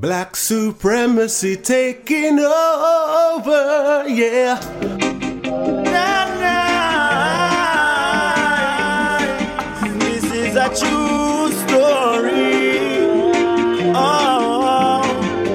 Black supremacy taking over, yeah. This is a true story. Oh,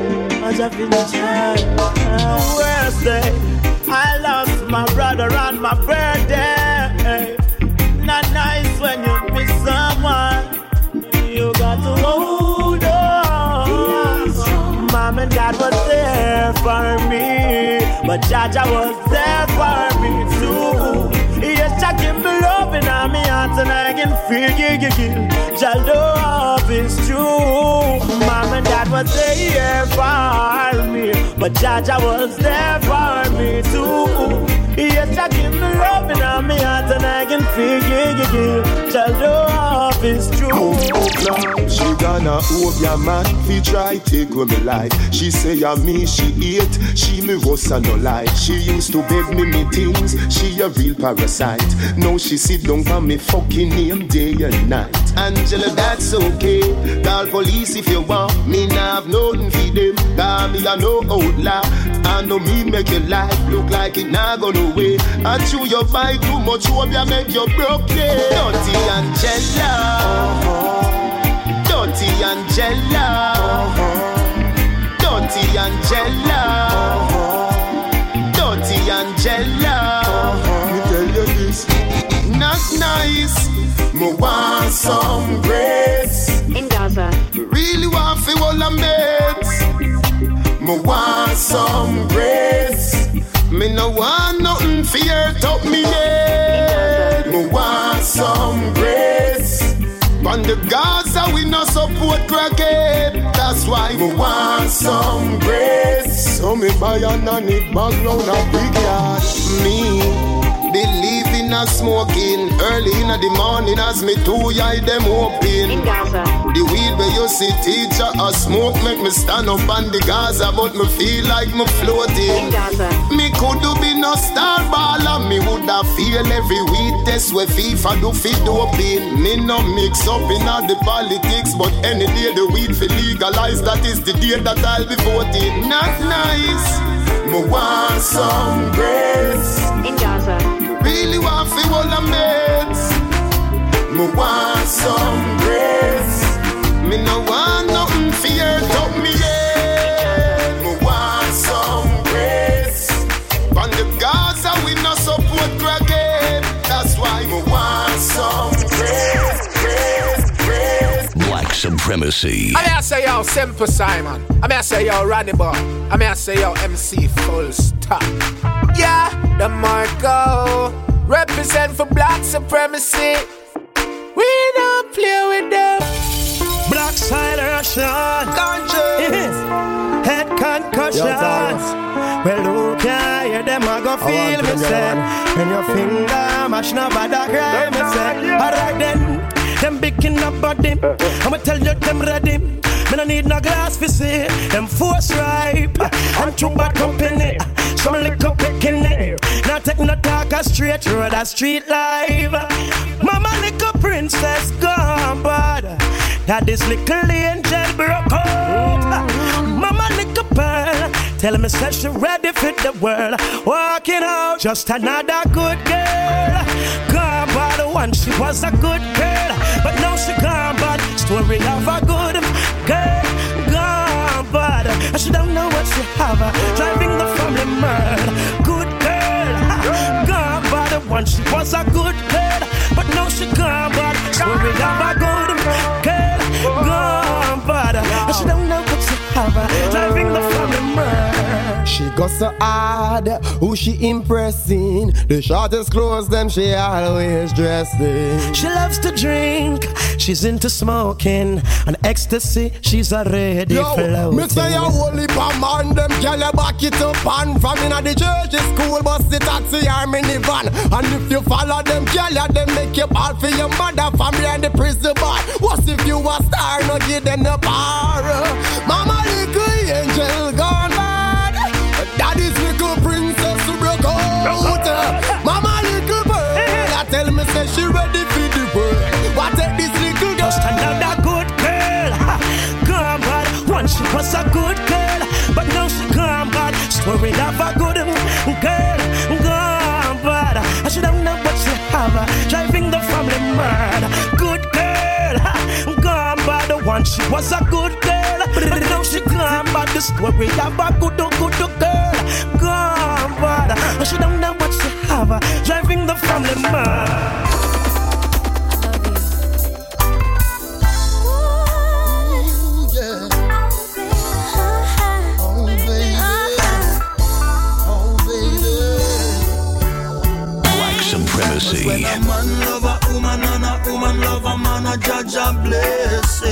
Wednesday, I lost my brother on my birthday. Not nice when you miss someone. You got to hold on. Mom and Dad was there for me, but Jaja was there for me too. Yes, Jah give me love in my heart and I can feel Jah love is true. Mom and Dad was there for me, but Jaja was there for me too. Yes, Jah give me love in my heart and I can feel Jah love is true. She gonna hold your man, fi try take with me life. She say a me, she hate, she me was a no lie. She used to beg me things, she a real parasite. Now she sit down for me fucking name day and night. Angela, that's okay, call police if you want. Me nah have nothing for them, call me a no outlaw. I know me make your life look like it nah go no way. I chew your bite too much, hope ya make you broke, yeah. Dirty Angela, Dirty Angela, Dirty Angela, Dirty Angela. Me tell you this, not nice. Me want some grace in Gaza. Me really want fi all the mates. Me want some grace. Me no want nothing fear top me head. Me want some grace. On the Gaza we no support crackhead. That's why me want some grace. So me buy a nanny bag round a big yard. Me believe in a smoking early in the morning as me two eye them open. In Gaza. The weed where you see teacher a smoke make me stand up on the Gaza, but me feel like me floating. In Gaza. Me could do be no star baller, me woulda feel every weed test where FIFA do fit doping. Me no mix up in all the politics, but any day the weed fi legalize, that is the day that I'll be voting. Not nice. Me want some grace. In Gaza. Really want fi all the mates. Me want some grace. Me no want nothing fear top me head. Me want some grace. On the Gaza we no support crackhead. That's why me want some grace, grace, grace. Black supremacy. I may say yo Simple Simon. I may say yo Randy Boy. I may say yo MC Full Stop. Yeah, the Marco represent for black supremacy. We don't play with them. Black side Russian country. Head concussions. Well, look here, them a go feel me say. When your finger mash no bad cry me say. Alright then, them picking up body. I'ma tell you them ready. Me no need no glass for see. Them force ripe and too bad company. Some liquor picking it. Now take no talk a straight road a street live. Mama little princess gone bad. That this little angel broke out. Mama little pearl, tell me say she ready for the world. Walking out, just another good girl. Gone bad once she was a good girl, but now she gone bad. Story of a good girl. Gone bad, and she don't know what she have. Driving the family mad. Good girl. Gone bad once she was a good girl, but now she gone bad. Story of a good girl. Gone bad, and she don't know what she have. Driving the family mad. She got so hard, who she impressing? The shortest clothes them she always dressing. She loves to drink, she's into smoking, and ecstasy she's already floating. Me say a holy man, them gyal back it up and from inna the church, the school bus, the taxi or minivan. And if you follow them gyal, them make you ball for your mother, family and the prison bar. What if you a star, no give them the bar? Mama little angel gone bad. Daddy's little princess who broke out. Mama little bird, I tell me say she ready for the world. What take this little girl? Just another good girl. Gone bad once she was a good girl, but now she gone bad. Story of a good girl, gone bad. I should have known what she have, driving the family mad. Good girl, gone bad. The one she was a good girl, but now she gone bad. The story of a good girl, gone bad. I should have known what she have, driving the family mad. When a man love a woman and a woman love a man, a judge a blessing.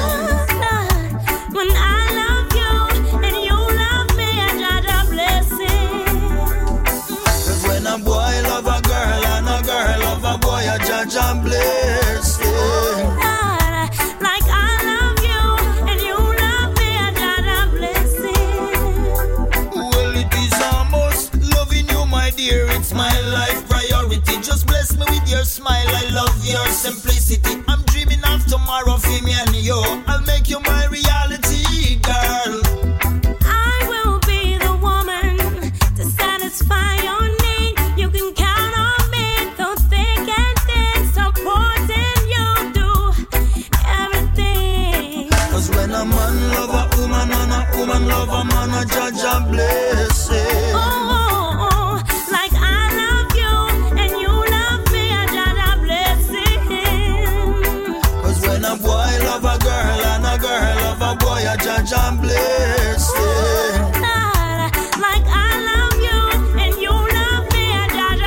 When I love you and you love me, a judge a blessing. Cause when a boy love a girl and a girl love a boy, a judge a blessing. Like I love you and you love me, a judge a blessing. Well, it is almost loving you, my dear. It's my life priority. Just bless me with your smile. I love your simplicity. I'm dreaming of tomorrow for me and you. I'll make you my reality, girl. I will be the woman to satisfy your need. You can count on me through thick and thin, supporting you do everything. Cause when a man love a woman and a woman love a man, a judge a blessing. Like I love you and you love me, a judge a blessing. Cause when a boy love a girl and a girl love a boy, a judge a blessing. Like I love you and you love me, a judge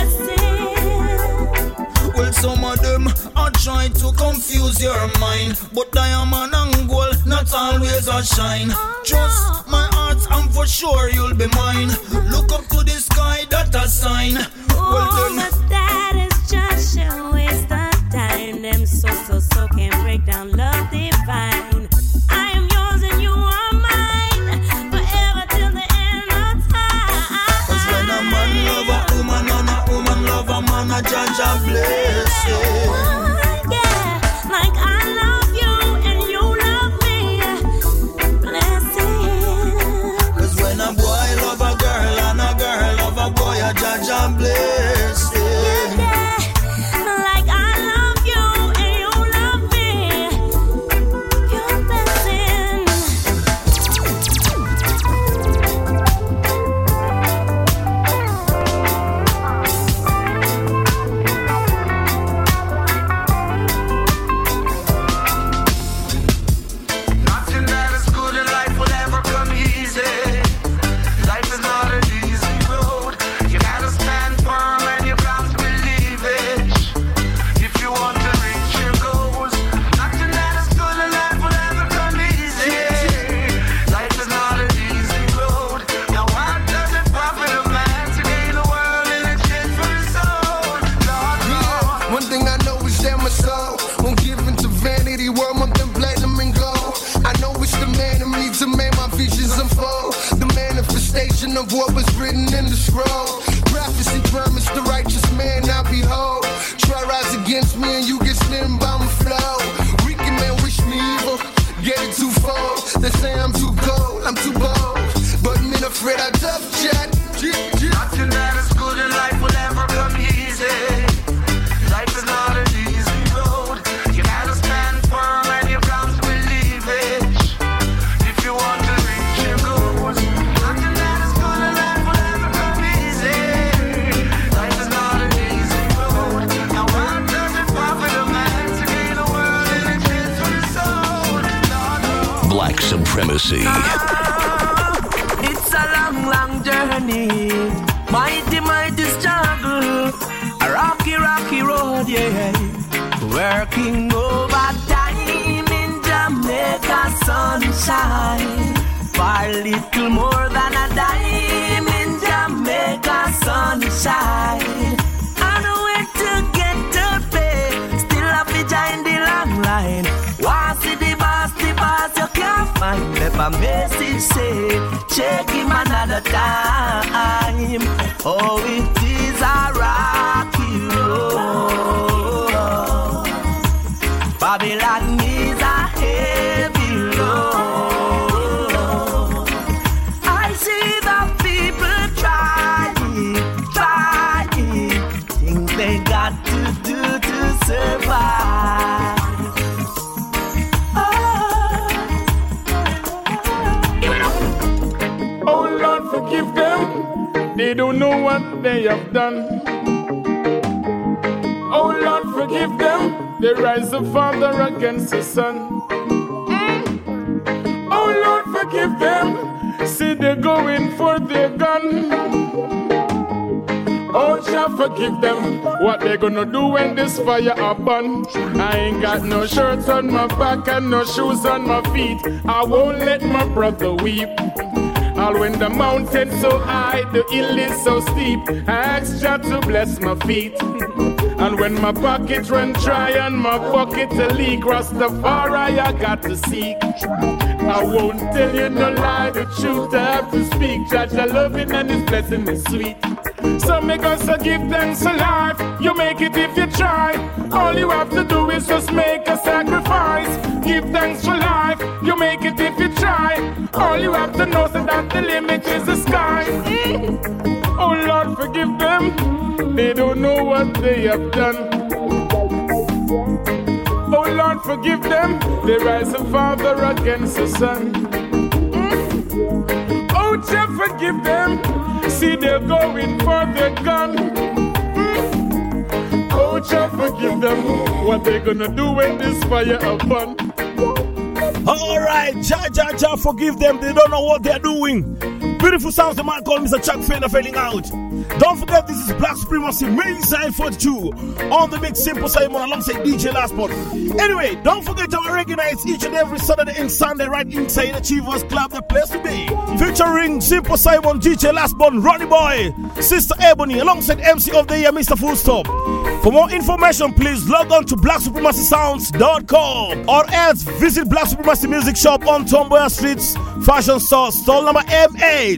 a blessing. Well, some of them are trying to confuse your mind, but diamond and gold not always a shine. Trust my heart and for sure you'll be mine. Look up to the sky, that a sign. Well then, but that is just a waste of time. Them so can break down love divine. I am yours and you are mine, forever till the end of time. cause when a man love a woman and a woman love a man, a judge a blessing. Yeah, like I love you and you love me, blessing. Cause when a boy love a girl and a girl love a boy, a judge a blessing. Yeah, like I love you and you love me, you're blessing. Nothing that is good in life will ever come easy. Life is not an easy road. You gotta stand firm and you got to believe it. If you want to reach your goals, nothing that is good in life will ever come easy. Life is not an easy road. Now what does it profit a man to gain the world in exchange for his soul? Lord, Lord. One thing I know is that my soul won't give into vanity, world more than platinum and gold. I know it's the man in me to make my visions unfold. The manifestation of what was written in the scroll. Prophecy promised the righteous man, now behold. Try rise against me and you get slim by my flow. Wicked man wish me evil, get it twofold. They say I'm too cold, I'm too bold, but men afraid I tough chat. Nothing that is good in life will ever come easy. Life is not an easy road. You gotta stand firm and you got to believe it. If you want to reach your goals, nothing that is good in life will ever come easy. Life is not an easy road. Now what does it profit a man to gain the world in exchange for his soul? Lord, Black Supremacy. It's a long journey, mighty struggle, a rocky road, yeah. Working overtime in Jamaica sunshine, for little more than a dime in Jamaica sunshine. On the way to get to pay, still have to join the long line. Want see the boss, you can't find. If a message say, check him another time. Oh, it is a rocky road. Babylon is a heavy load. They don't know what they have done. Oh Lord, forgive them. They rise the father against the son. Oh Lord, forgive them. See, they're going for their gun. Oh, Jah, forgive them. What they gonna do when this fire up burn? I ain't got no shirts on my back and no shoes on my feet. I won't let my brother weep. All when the mountain's so high, the hill is so steep, I ask Jah to bless my feet. And when my pocket run dry and my bucket a leak, Rastafari I got to seek. I won't tell you no lie, the truth I have to speak. Judge I love it and His blessing is sweet. So make us a give thanks for life. You make it if you try. All you have to do is just make a sacrifice. Give thanks for life. You make it if you try. All you have to know is that the limit is the sky. Oh Lord, forgive them. They don't know what they have done. Oh Lord, forgive them. They rise the father against the son. Oh Jah, forgive them. See, they're going for their gun. Oh Jah, forgive them. What they gonna do when this fire upon? Alright, Jah, forgive them. They don't know what they're doing. Beautiful sounds, the man called Mr. Chuck Fender failing out. Don't forget, this is Black Supremacy Main Side 42 on the Mix Simple Simon alongside DJ Lastborn. Anyway, don't forget our reggae nights each and every Saturday and Sunday right inside Achievers Club, the place to be. Featuring Simple Simon, DJ Lastborn, Ronnie Boy, Sister Ebony, alongside MC of the Year, Mr. Full Stop. For more information, please log on to blacksupremacysounds.com or else visit Black Supremacy Music Shop on Tomboya Streets, Fashion Store, stall number M8.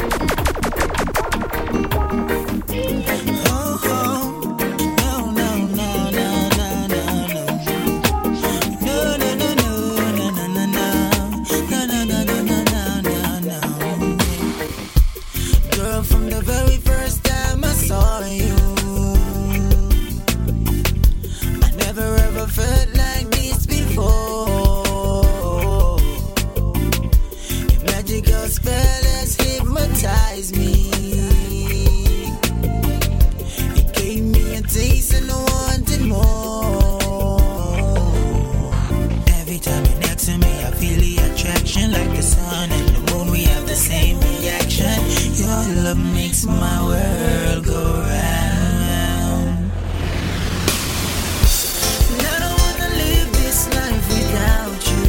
Girl, from the very first time I saw you, I never ever felt like this before. Your magical spell has hypnotized me. It gave me a taste and I wanted more. Every time you're next to me, I feel the attraction, like the sun and the moon. We have the same reaction. Your love makes my world go round. And I don't wanna live this life without you.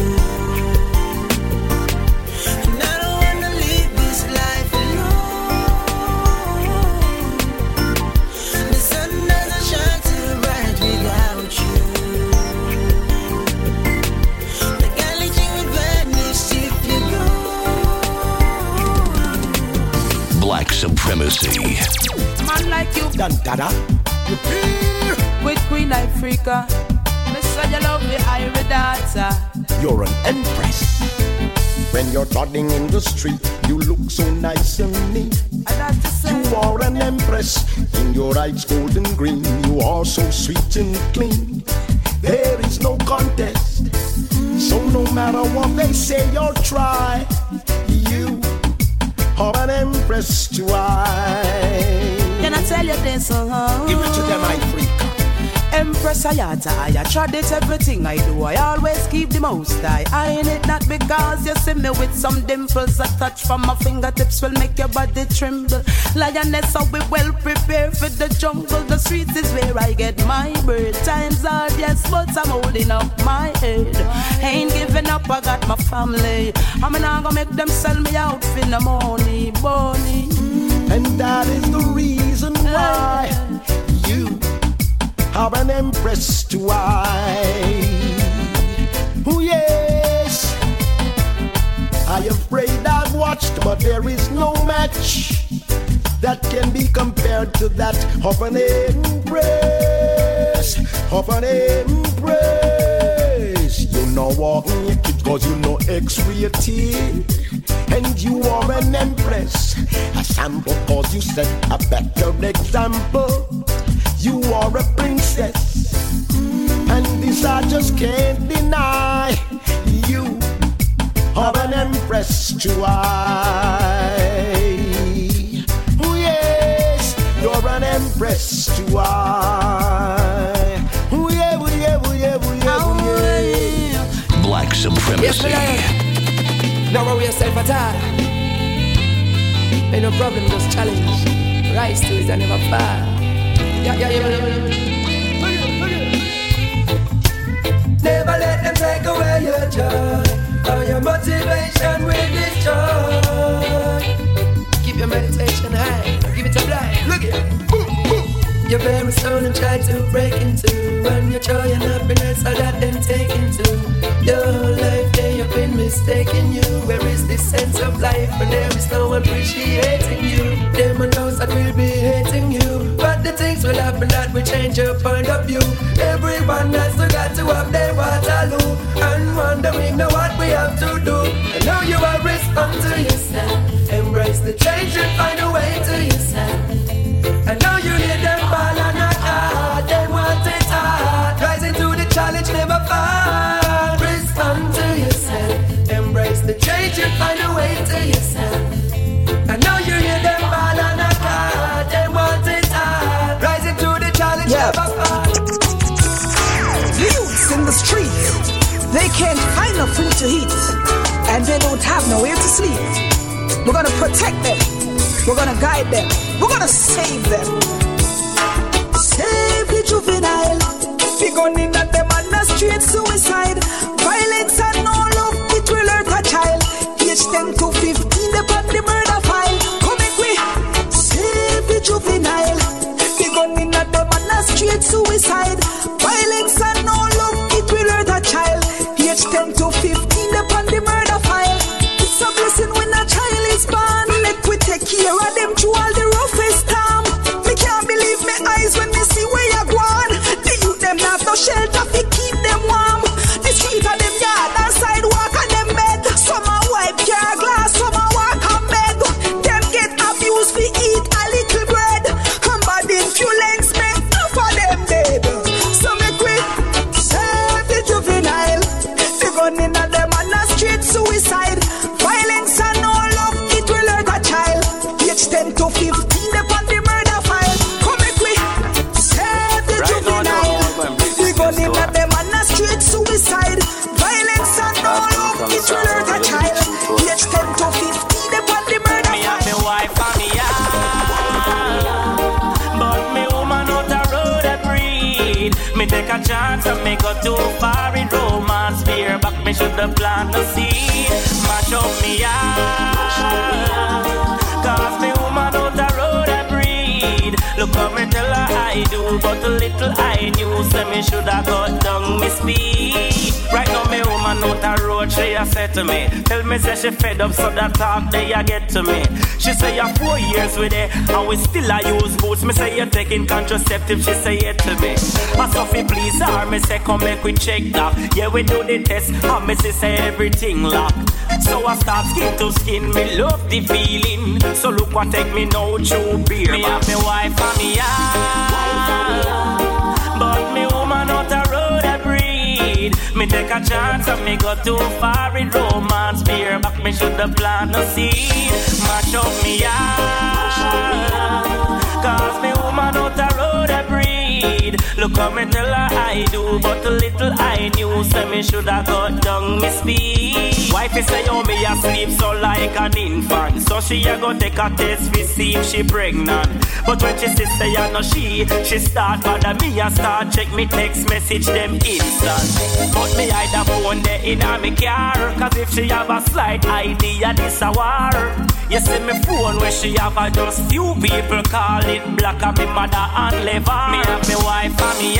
And I don't wanna live this life alone. The sun doesn't shine too bright without you. The galaxy would vanish if you go. Black Supremacy. Man like you, Dada. with Queen Africa. Mr. You love me, Irie Data. You're an empress. When you're trotting in the street, you look so nice and neat. You are an empress. In your eyes golden green, you are so sweet and clean. There is no contest. So no matter what they say or try, you are an empress to I. Can I tell you this? Give it to them, Africa. Empress Ayata, I tried it, everything I do. I always keep the most I ain't it not because you see me with some dimples. A touch from my fingertips will make your body tremble. Lioness, so we well prepared for the jungle. The streets is where I get my bird. Times hard, yes, but I'm holding up my head. Ain't giving up, I got my family. I'm not gonna make them sell me out for the money, money. And that is the reason why you are an empress to I. Oh yes, I have prayed, I've watched, but there is no match that can be compared to that of an empress, of an empress. You know what, cause you know X-rated, and you are an empress. A sample cause you set a better example. You are a princess, and this I just can't deny. You are an empress to I. Oh press to I. Black Supremacy. Now we yourself at all. Ain't no problem, just challenge. Rise to it and never fall. Never let them take away your joy or your motivation will destroy. Keep your meditation high, give it a blind. Look at it. Your very stone and try to break into. When your joy and happiness are that them take into your life, they have been mistaking you. Where is this sense of life when there is no appreciating you? Them and those that will be hating you. But the things will happen that will change your point of view. Everyone has got to have their Waterloo. And wondering now what we have to do. And now you are respond to yourself. Embrace the change and find a way to yourself. And now you hear them ball and not hard. They want it hard. Rising to the challenge, never fall. Respond to yourself. Embrace the change and find a way to yourself. And now you hear them ball and not hard. They want it hard. Rising to the challenge, never fall. Youths in the streets, they can't find no food to eat, and they don't have nowhere to sleep. We're gonna protect them. We're gonna guide them. We're gonna save them. Save the juvenile. We gun in at them on the street, suicide. Violence and no love, it will hurt a child. Age 10 to 15, they put the murder file. Come in quick, save the juvenile. We gun in at them on the street, suicide. Violence and no love, it will hurt a child. Age 10 to 15, they put the murder file. It's a blessing when a child is born. Let we take care of them through all the roughest time. Me can't believe my eyes when me see where you're going. The youth them have no shelter to keep them warm. The street of them yard and sidewalk and them bed. Some a wipe car glass, some a walk on bed. Them get abused to eat a little bread. And bad influence make half of them dead. So make we save the juvenile. The gun in at them on the street, suicide. Violence and no love, it will hurt a child. Age 10 to 15, they put the murder file. Come make we save the juvenile. The gun in at them on the street, suicide. Violence and no love, it will hurt a child. Age 10 to 15, they put the murder file. Me and me wife and me but me woman out the road a breed. Me take a chance and me go too far in romance. Fear back, me shoulda plant the seed. Mash up me yard. Cause me woman out the road a breed. Look how me tell her I do, but a little I knew. Say me shoulda cut down me speed. Right now me woman out the road, she a said to me. Tell me say she fed up, so that talk they a get to me. She say you're 4 years with it, and we still a use boots. Me say you're taking contraceptive, she say it to me. I Sophie please her, me say come make we check that. Yeah we do the test, and me say everything lock. So I start skin to skin, me love the feeling. So look what take me now to beer. Me have me wife and me but me woman out the road a breed. Me take a chance and me go too far in romance. Fear back, me shoulda plant a seed. Mash up me yard. Cause me woman out the road a breed. Look how me tell her I do, but a little I knew. Say me shoulda cut down me speed. Wifey say oh me a sleep so like an infant. So she a go take a test to see if she pregnant. But when she say I know she start bother me and start check me text message them instant. But me hide the phone there in a me car. Cause if she have a slight idea this a war. You see me phone where she have a just few people call it black and me mother and lever. Me have me wife and me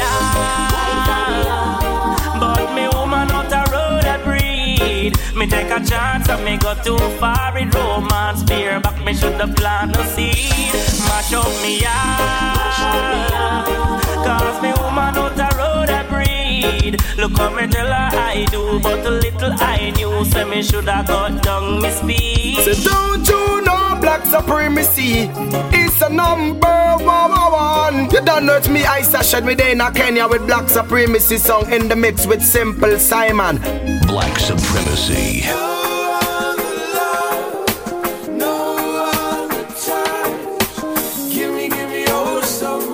but me woman out the road a breed. Me take a chance and me go too far in romance. Fear back, me shoulda plant a seed. Mash up me yard. Cause me woman out the road a breed. Look how me tell her I do, but a little I knew. Say me shoulda cut down me speed. So don't you know black supremacy is a number one. You don't know it's me, I session with Dana Kenya with black supremacy song in the mix with Simple Simon. Black Supremacy. Give me, oh, so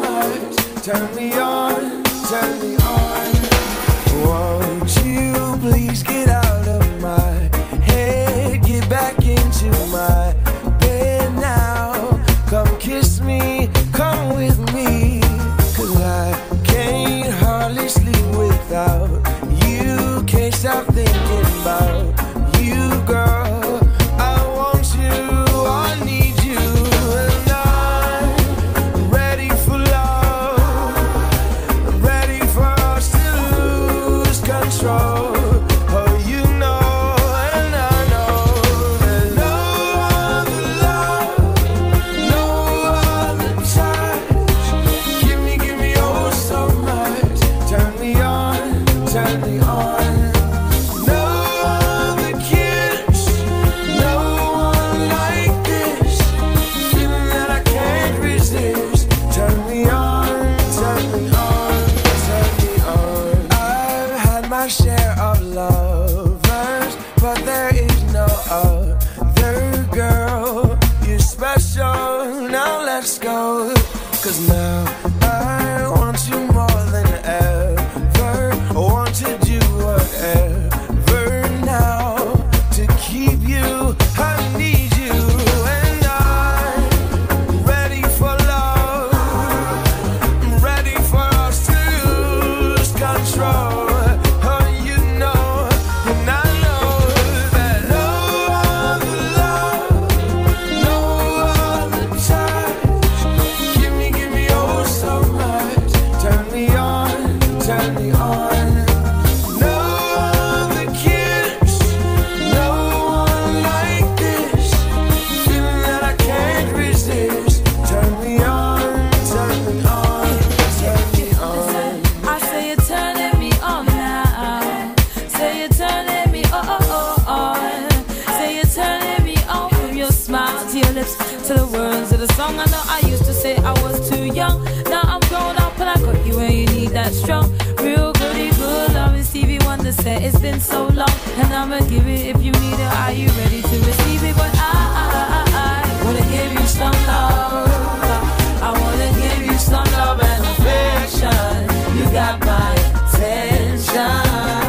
to your lips, to the words of the song. I know I used to say I was too young. Now I'm grown up and I got you where you need that strong, real goody good love. Stevie Wonder said it's been so long, and I'ma give it if you need it. Are you ready to receive it? But I wanna give you some love. I wanna give you some love and affection. You got my attention.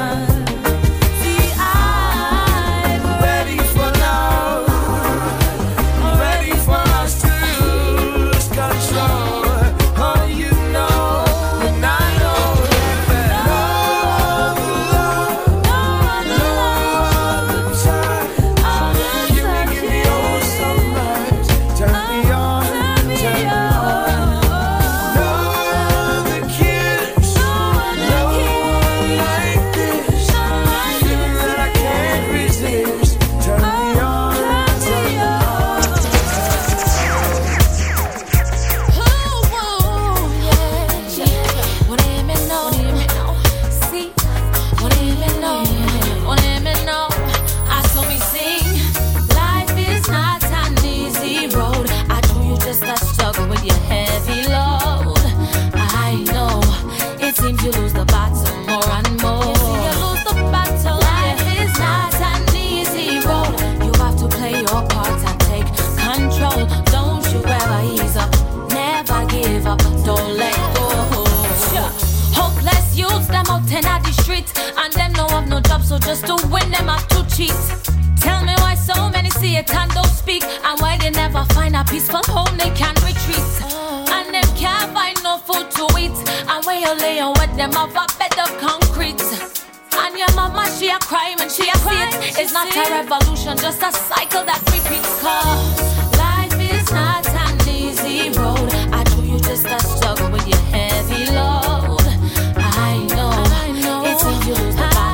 So just to win them have to cheat. Tell me why so many see it and don't speak, and why they never find a peaceful home they can retreat. And them can't find no food to eat, and when you lay on with them have a bed of concrete. And your mama, she a cry when she a see it. It's not a revolution, just a cycle that repeats. Cause life is not an easy road. I do you just a struggle with your heavy load. I know, it seems you lose the battle.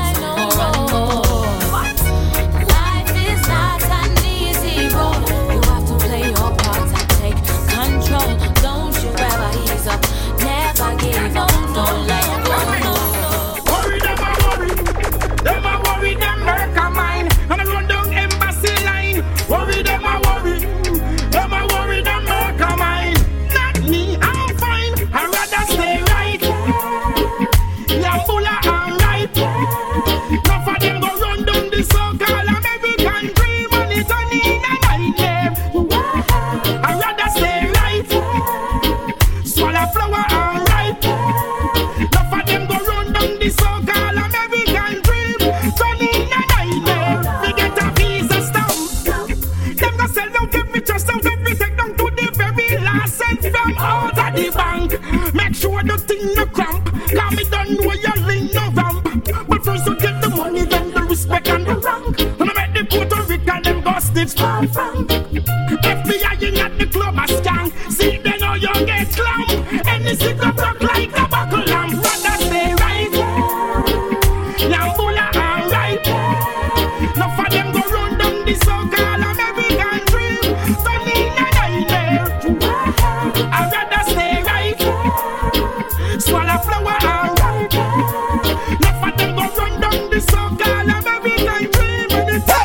Life is not an easy road. You have to play your part and take control. Don't you ever ease up, never give up, don't let go. Worry them a worry, them work a mine. And I run down embassy line. Worry them a worry, them work a mine. Not me, I'm fine, I'd rather stay right. Yambula, I'm right. Enough of them go run down the so-called American dream, and it's only in a nightmare. I'd rather stay right. Swallow flower, I'm right. Enough of them go run down the so-called American dream, it's only in a nightmare. We get a visa stamp. Them go sell out every trust out, every take down to the very last cent from out of the bank. Make sure the thing no cramp, cause me don't know your link no ramp. But first you get the money, then the respect and the rank. When I met the Puerto Rican, them go stitch far from FBI in at the club a scan. See they know you get clamp. Any stick up rock like a buckle lamp. Rather stay right. Yambula and right. Enough of them go run down the so-called American dream. Sunny in a nightmare. I'd rather stay right. Swallow flower and right. Enough of them go run down the so-called American dream. And it's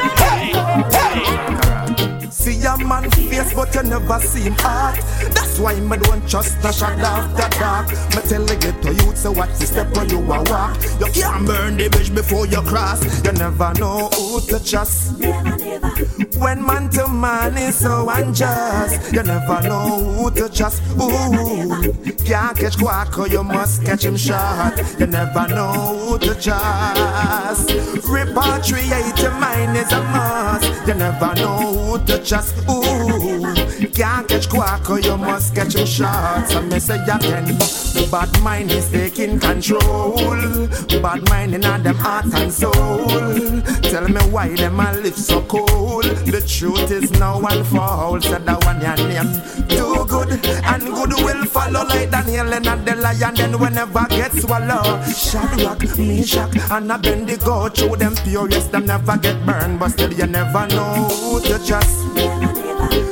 See a man face, but you never see him heart. That's why me don't trust the shot after dark. Me tell the ghetto youth, so watch the step when you a walk. You can't burn the bridge before you cross. You never know who to trust. Never. When man to man is so unjust, you never know who to trust. Ooh, can't catch Quaco, you must catch him short. You never know who to trust. Repatriate your mind is a must. You never know who to trust. Ooh, can't catch Quaco, you must catch him short. So me say again, bad mind is taking control. Bad mind in them heart and soul. Tell me why them a live so cold. The truth is now unfold. Said the one your name do good, and good will follow like Daniel and the lion. Then whenever get swallowed, Shadrach, Meshach, and Abednego through them furious, them never get burned. But still you never know who to trust.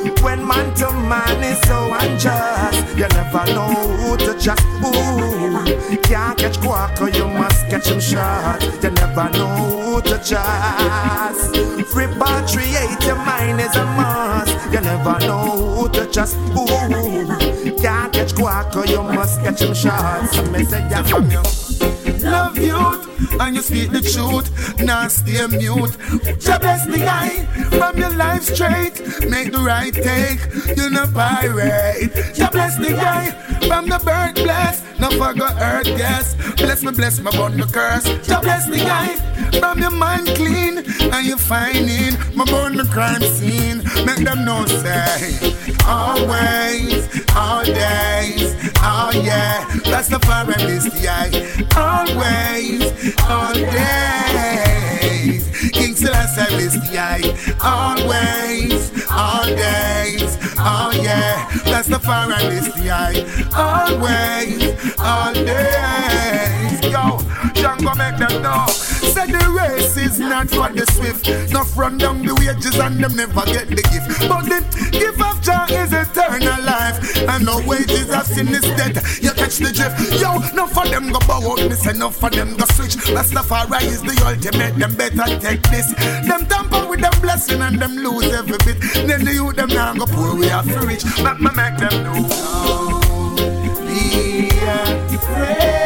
When man to man is so unjust, you never know who to trust. Ooh, can't catch Quacker, you must catch him short. You never know who to trust. Repatriate your mind is a must. You never know who to trust. Ooh, can't catch Quacker, you must catch him short. So me say that from you. Love youth, and you speak the truth, now stay mute. Jah bless the eye from your life straight. Make the right take, you no pirate. Jah bless the eye from the birth bless. No forget earth guess. Bless my bond the curse. Jah bless the eye from your mind clean, and you finding my bond the crime scene. Make them know say always, all days, oh yeah. That's the fire is the eye. Always, all days. King Selassie is the eye. Always, all days, oh yeah. That's the fire is the eye. Always, all days. Yo, Django make them know. Say the race is not for the swift. No run down the wages and them never get the gift. But the gift of joy is eternal life. And no wages of sin is dead. You catch the drift. Yo, no for them go bow out. Me say no for them go switch. Rastafari is the ultimate. Them better take this. Them tamper with them blessing and them lose every bit. Then the youth them now go poor. We have to reach. But me make them know. Don't be afraid.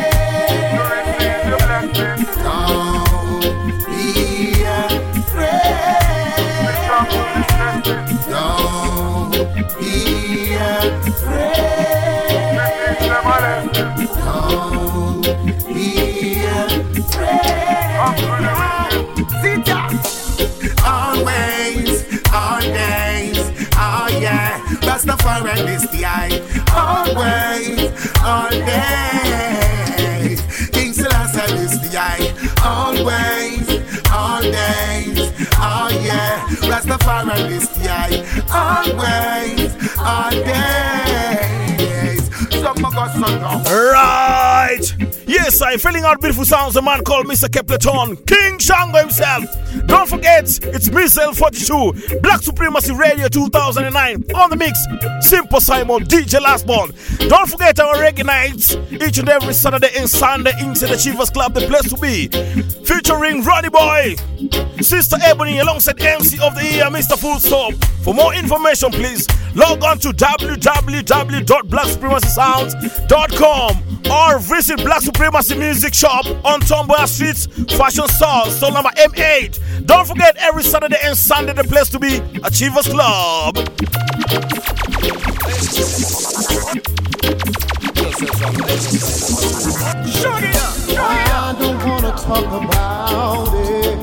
Always, all days, oh yeah. Rastafari is the eye. Always, all days. King Selassie is the eye. Always, all days, oh yeah. Rastafari is the eye. Always, all days. Right. Yes, I'm filling out beautiful sounds. A man called Mr. Kepleton, King Shango himself. Don't forget, it's Missile 42, Black Supremacy Radio 2009. On the mix, Simple Simon, DJ Lastborn. Don't forget our reggae nights each and every Saturday and Sunday inside the Achievers Club, the place to be. Featuring Ronnie Boy, Sister Ebony, alongside MC of the Year, Mr. Full Stop. For more information, please log on to www.blacksupremacysounds.com or visit Black Supremacy Music Shop on Tomboya Street, Fashion Store, store number M8. Don't forget, every Saturday and Sunday, the place to be, Achievers Club. I don't wanna talk about it,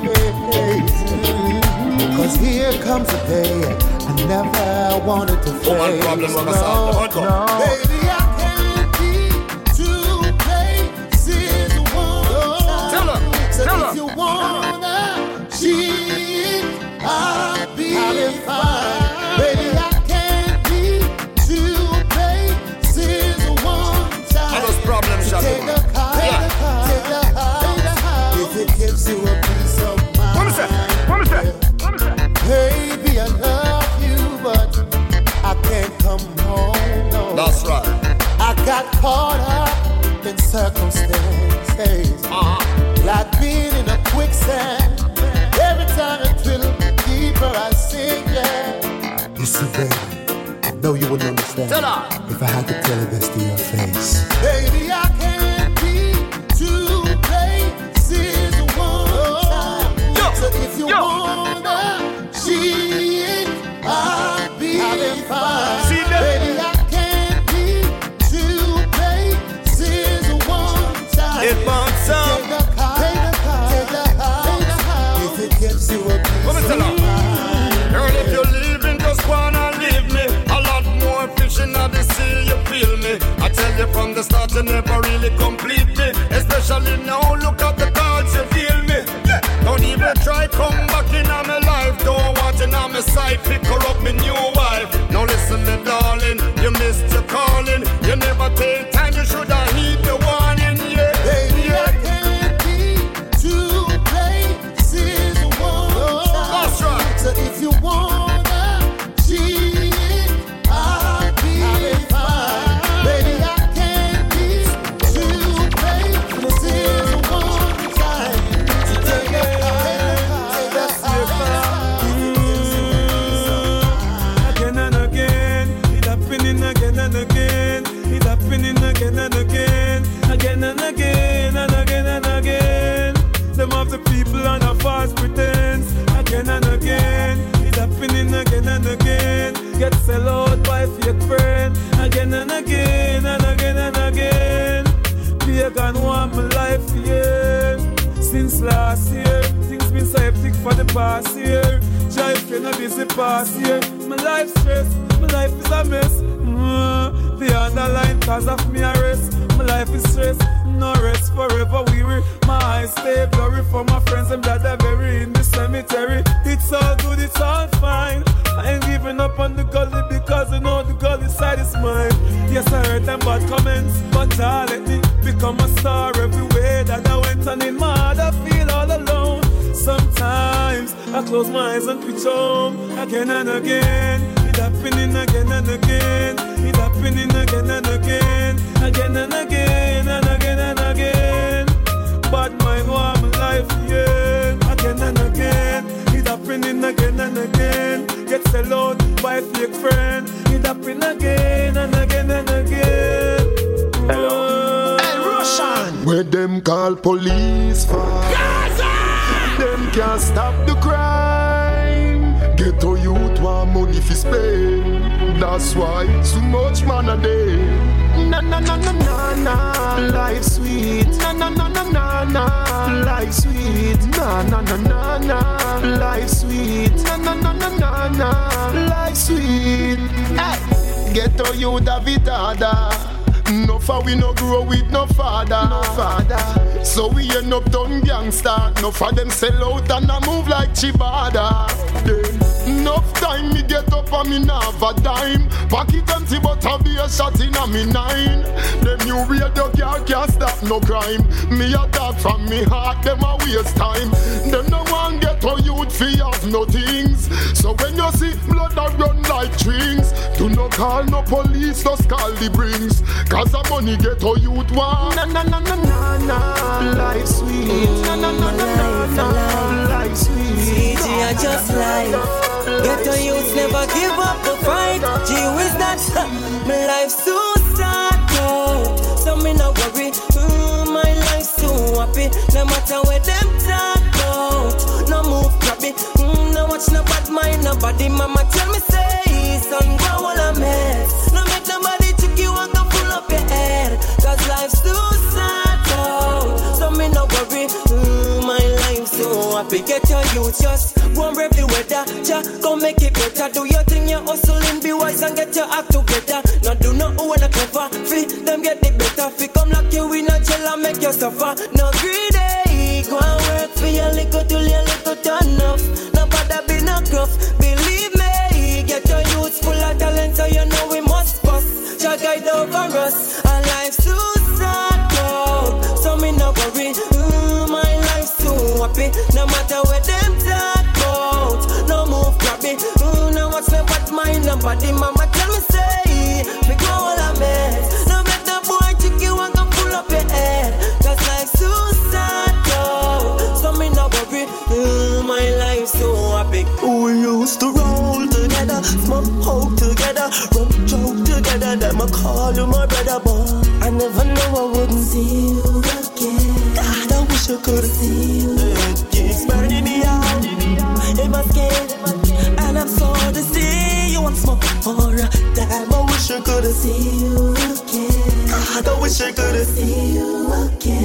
cause here comes a day I never wanted to face. No. Baby, I can't be two places one time. So if you wanna cheat, I'll be fine. Baby, I can't be two places one time. All those problems, so take a car, take a house, if it gives you a peace of mind. What is that? Baby, I love you, but I can't come home, no. That's right. I got caught up in circumstances, like being in a quicksand. Every time it feels deeper, I sink, yeah. You see, baby, I know you wouldn't understand if I had to tell you this to your face. Baby, I can't be two places one time. So if you wanna cheat, I'll be fine. See, baby, I can't be two places one time. It won't sound. Take the car, take the house, if it gets you a piece of mind. Girl, if you're leaving, just wanna leave me. A lot more fishing at the sea, you feel me. I tell you from the start, you never really complete me. Especially now, look at the cards, you feel me. Don't even try come back in on my life. Don't want you on my side, pick her up, my new wife. Now listen, me darling, you missed your calling. You never take time, you should have heed the warning, yeah. Baby, I can't be two places one time. That's right. So if you wanna cheat, get sell out by fake friend. Again and again and again and again. Pagan want my life here. Since last year, things been so hectic for the past year. Jive can a busy past year. My life stress, my life is a mess. The underline cause of me arrest. My life is stress, no rest forever weary. My eyes stay blurry for my friends and that are very in the cemetery. It's all good, it's all fine. I ain't giving up on the gully because I know the gully side is mine. Yes, I heard them bad comments, but I let me become a star everywhere that I went. And in my heart I feel all alone. Sometimes I close my eyes and picture home again and again. It happening again and again. It happening again and again. Again and again and again and again. Bad mind want my life, yeah. Again and again. It happening again and again. Get sell out by a fake friend. It happening again and again and again. Hello. Hey, Russian. Where them call police for? Them can't stop the crime. Ghetto youth want money for spend. That's why so much man a day. Na na na na na na, life sweet. Na na na na na na, life sweet. Na na na na na, life sweet. Na na na na na na, life sweet. Hey, ghetto youth a vitada. No for we no grow with no father. No father. So we end up done gangsta. No for them sell out and I move like Chibada. Then enough time me get up and me not have a dime. Pocket empty but I be a shot in a me nine. Them new radio car can't stop no crime. Me a dog from me heart, them a waste time. Them no one get a youth fee of no things. So when you see blood that run like strings, do not call no police, just call the brings. Cause the money get a youth one. Na na na na na na, life sweet. Na na na na na na, life sweet. CG I just life. Get a youth never give up the fight. Gee whiz that, my life's so sad now. So me no worry, my life's so happy. No matter where them talk about, no move grabby. No watch no bad mind nobody. Mama tell me say, son go all a mess. No make nobody trick you and go full up your head. Cause life's too sad now. So me no worry, my life's so happy. Get your youth just go and brave the weather. Go make it better. Do your thing, you hustling, be wise and get your act together. Now do not own a clever. Free them get it better. Fi come lock you in a jail and make you suffer. No greedy, go and work for your little till your little turn off. No bother be no gruff. Believe me, get your youth full of talent, so you know we must bust. Jah guide over us, and life's too sad now. So me no worry, my life's too happy. No matter where them talk about, no move grabby. No what's no bad mind nobody. Mama tell me say, we go all a mess. No make the boy trick you and go pull up your head. Cause life's too sad now. So me no worry, my life's so happy. We used to roll together, smoke hope together, rub joke together. Them I call you my brother, boy. I never know I wouldn't see you again. God, I wish I could see you again. It's burning me out in my skin, and I'm so to see you once more. Damn, I wish I could see you again. God, I wish I could see you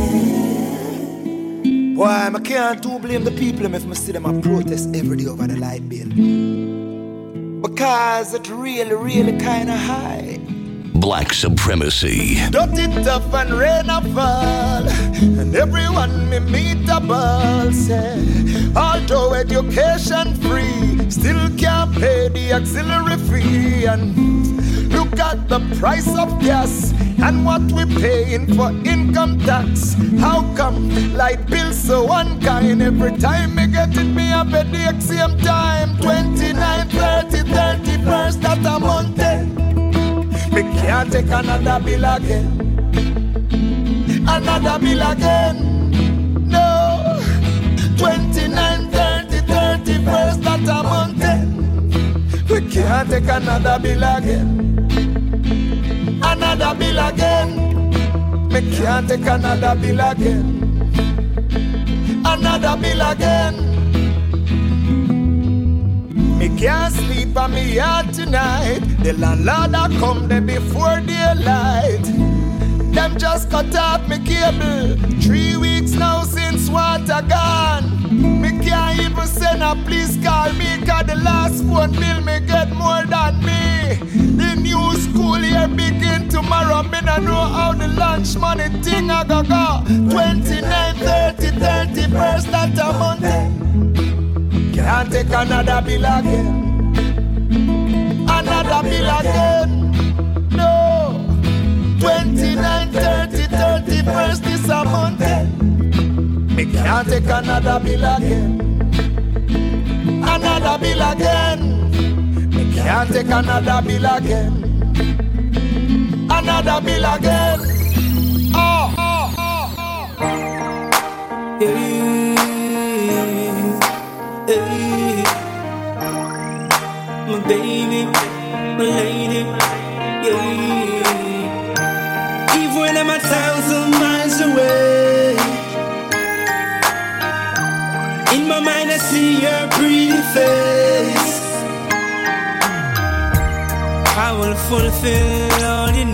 again. Boy, I can't too blame the people if I see them a protest every day over the light bill. Because it really kinda high. Black supremacy. Dirty tough and rain a fall, and everyone me meet a ball say, although education free, still can't pay the auxiliary fee. And look at the price of gas and what we paying for income tax. How come light bills so unkind? Every time me get it, me have a the same time. 29, 30, 31st that a month. Me can't take another bill again. Another bill again. No. 29, 30, 31st that a month. We can't take another bill again. Another bill again. Me can't take another bill again. Another bill again. Me Me can't sleep on me yard tonight. The landlord a come there before daylight. Them just cut off me cable. 3 weeks now since water gone. Me can't even send a police call me, cause the last phone bill me get more than me. The new school year begin tomorrow. Me no know how the lunch money thing a go go. 29, 30, 31st that a Monday. Can't take another bill again. Another bill again. No. 29, 30, 31st this a Monday. Me can't take another bill again. Another bill again. Me can't take another bill again. Another bill again. Oh, oh, oh, oh. Hey, hey. My baby, my lady, yeah. Even when I'm 1,000 miles away, in my mind I see your pretty face. I will fulfill all your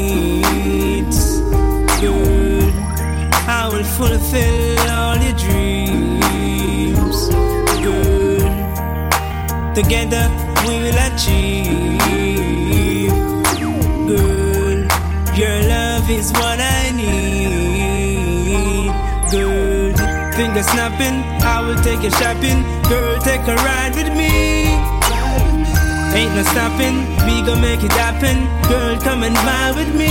needs, girl. I will fulfill all your dreams, girl. Together we will achieve, girl. Your love is what I need, girl. Finger snapping, I will take you shopping. Girl, take a ride with me. Ain't no stopping, we gon' make it happen. Girl, come and vibe with me.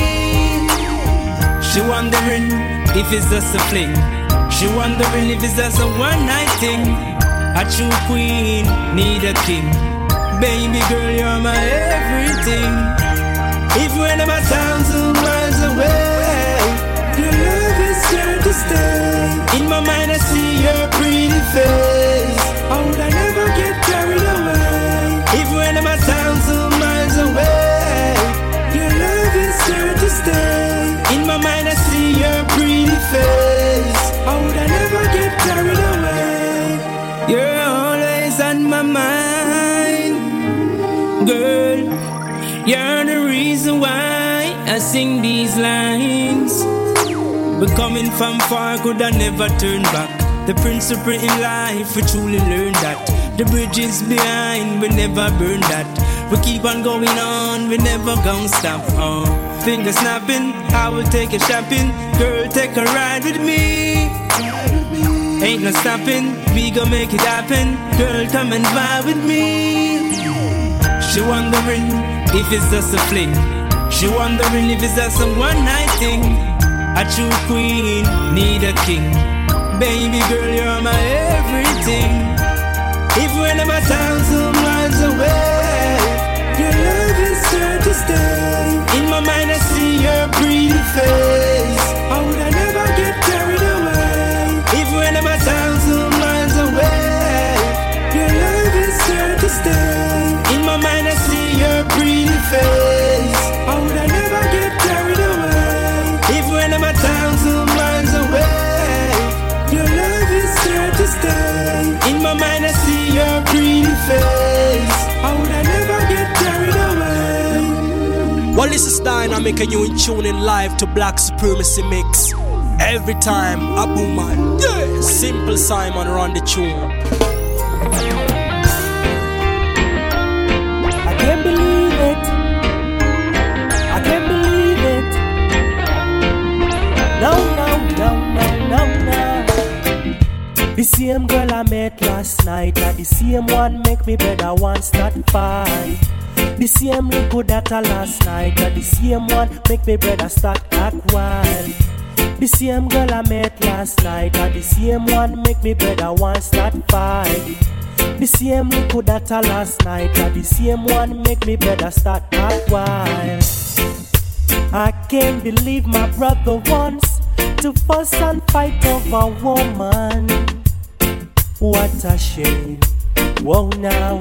She wondering if it's just a fling. She wondering if it's just a one-night thing. A true queen, need a king. Baby girl, you're my everything. Even when I'm 1,000 miles away, your love is here to stay. In my mind I see your pretty face. How would I never get carried away? Even when I'm 1,000 miles away, your love is here to stay. In my mind I see your pretty face. How would I never get carried away? You're always on my mind, girl. You're the reason why I sing these lines. But coming from far, could I never turn back. The principle in life, we truly learn that. The bridges behind, we never burn that. We keep on going on, we never gon' stop. Oh, finger snapping, I will take you shopping. Girl, take a ride with me. Ain't no stopping, we gon' make it happen. Girl, come and vibe with me. She wondering if it's just a fling. She wondering if it's just a one-night thing. A true queen, need a king. Baby girl, you're my everything. Even when I'm 1,000 miles away, your love is here to stay. In my mind I see your pretty face. How would I never get carried away? Even when I'm 1,000 miles away, your love is here to stay. In my mind I see your pretty face. How would I never get carried away? Even when I'm 1,000 miles away, your love is here to stay. In my mind I see your pretty face. How would I never get carried away? Well, this is Dynamic and you in tune in live to Black Supremacy Mix. Every time a boom man, yeah. Simple Simon run the tune. I can't believe it. I can't believe it. No, no, no, no, no, no. The same girl I met last night, and the same one make me better one start fight. The same liquid that I last night, and the same one make me better start act wild. The same girl I met last night, and the same one make me better one start fight. The same liquid that I last night, and the same one make me better start act wild. I can't believe my brother wants to fuss and fight over a woman. What a shame. Whoa now.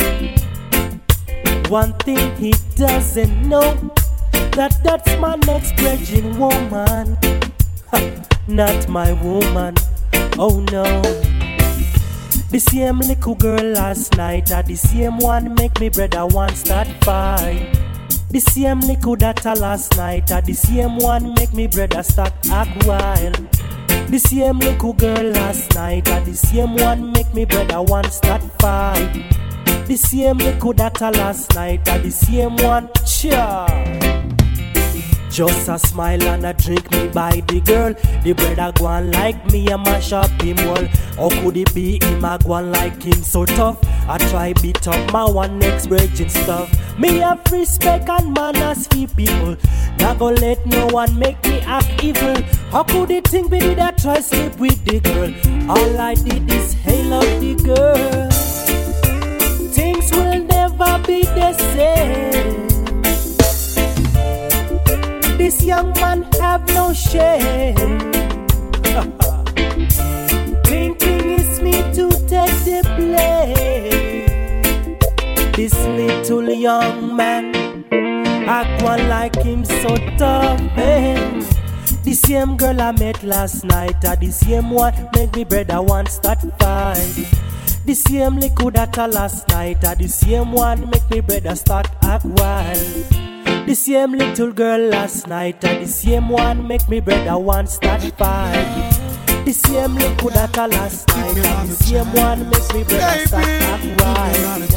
One thing he doesn't know, that's my next virgin woman. Not my woman. Oh no. The same little girl last night, the same one make me brother want start fight. The same little daughter last night, the same one make me brother start act wild. The same little girl last night, the same one make me brother want start fight. The same little daughter last night, the same one cheer. Just a smile and a drink me by the girl. The brother go on like me and mash up him wall. How could it be him a go on like him so tough? I try beat up my one next virgin stuff. Me have respect and manners for people. Not gonna let no one make me act evil. How could they think me did I try sleep with the girl? All I did is hail up the girl. Things will never be the same. This young man have no shame. Thinking it's me to take the blame. This little young man act one like him so tough. Eh? The same girl I met last night, the same one make me brother want start fight. The same little daughter last night, the same one make me brother start act wild. The same little girl last night, the same one make me brother want start fight. The same little daughter last night, the same one make me brother start act wild.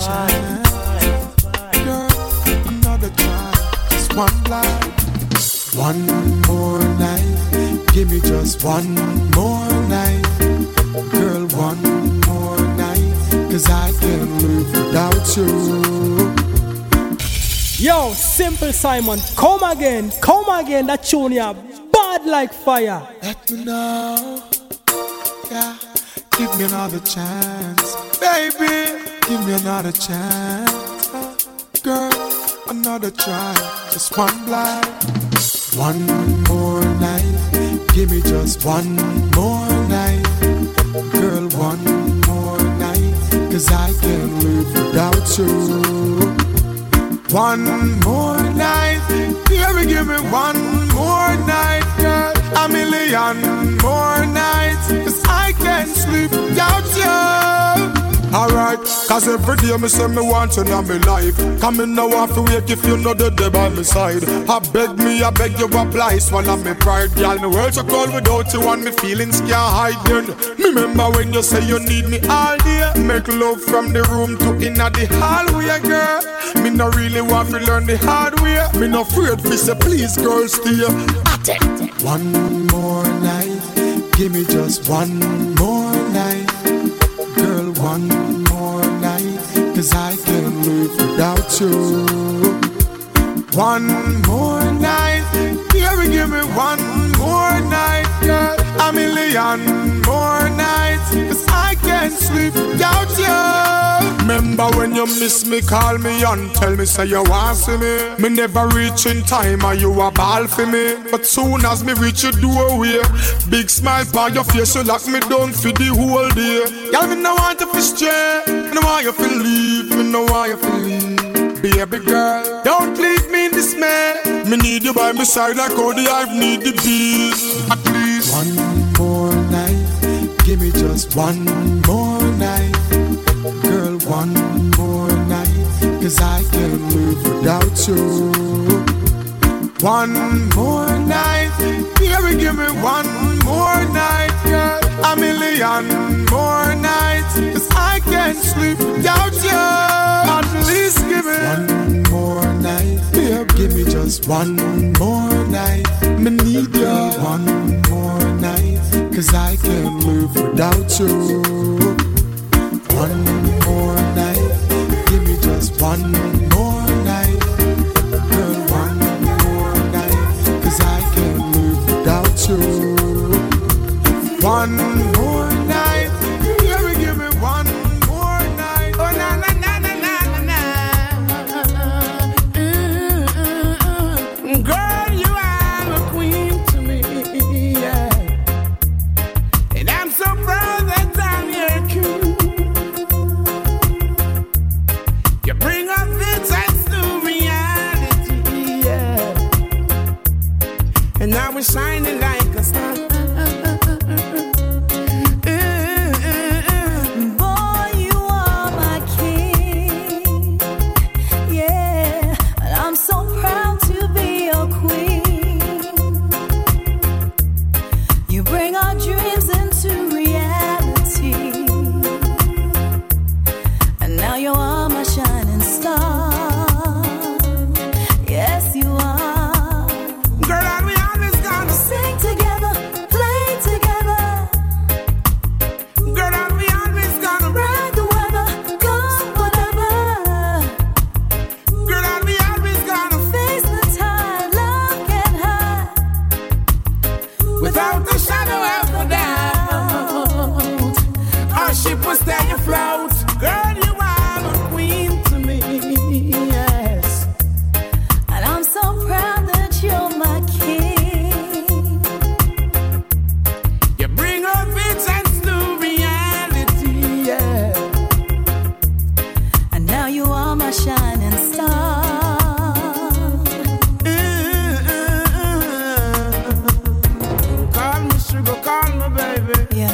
Girl, another try, just one life, one more night. Give me just one more night, girl, one more night. 'Cause I can't live without you. Yo, Simple Simon, come again, that tune ya, bad like fire. Let me know, yeah, give me another chance, baby, give me another chance, girl, another try, just one blind, one more night, give me just one more night, girl, one more night, 'cause I can't live without you. One more night, baby, give me one more night, girl. A million more nights, 'cause I can't sleep without you. Alright, 'cause every day me say me want you in my life. Come in now off to wake if you know the day by my side. I beg you apply, swallow me pride, girl. My world so cold without you and me feelings can't hide. Me remember when you say you need me all day. Make love from the room to inna the hallway, girl. Me no really want to learn the hard way. Me no afraid fi say please, girl, stay. One more night, give me just one more night, girl, one more night, 'cause I can't live without you. One more night, baby, give me one more night, girl. A million more nights, 'cause I can't sleep without you. Remember when you miss me, call me and tell me say you want see me. Me never reach in time and you a ball for me. But soon as me reach your doorway, big smile on your face, you lock me down for the whole day. Girl, me no want you to stray, me no want you to leave, me no want you to leave. Baby girl, don't leave me in dismay. Me need you by my side like how the hive need the bees. At least one more night, give me just one more night, girl, one more night, 'cause I can't live without you. One more night, baby, give me one more night, girl. A million more nights, 'cause I can't sleep without you. At least give me one more night, babe, give me just one more night. Me need you one more night, 'cause I can't live without you. One more night, give me just one more night, girl, one more night, 'cause I can't live without you. One more night, baby, give me one more night. Oh na na na na na na. Girl, you are a queen to me, yeah. And I'm so proud that I'm your king. You bring us insights to reality, yeah. And now we're shining like a star. Boy,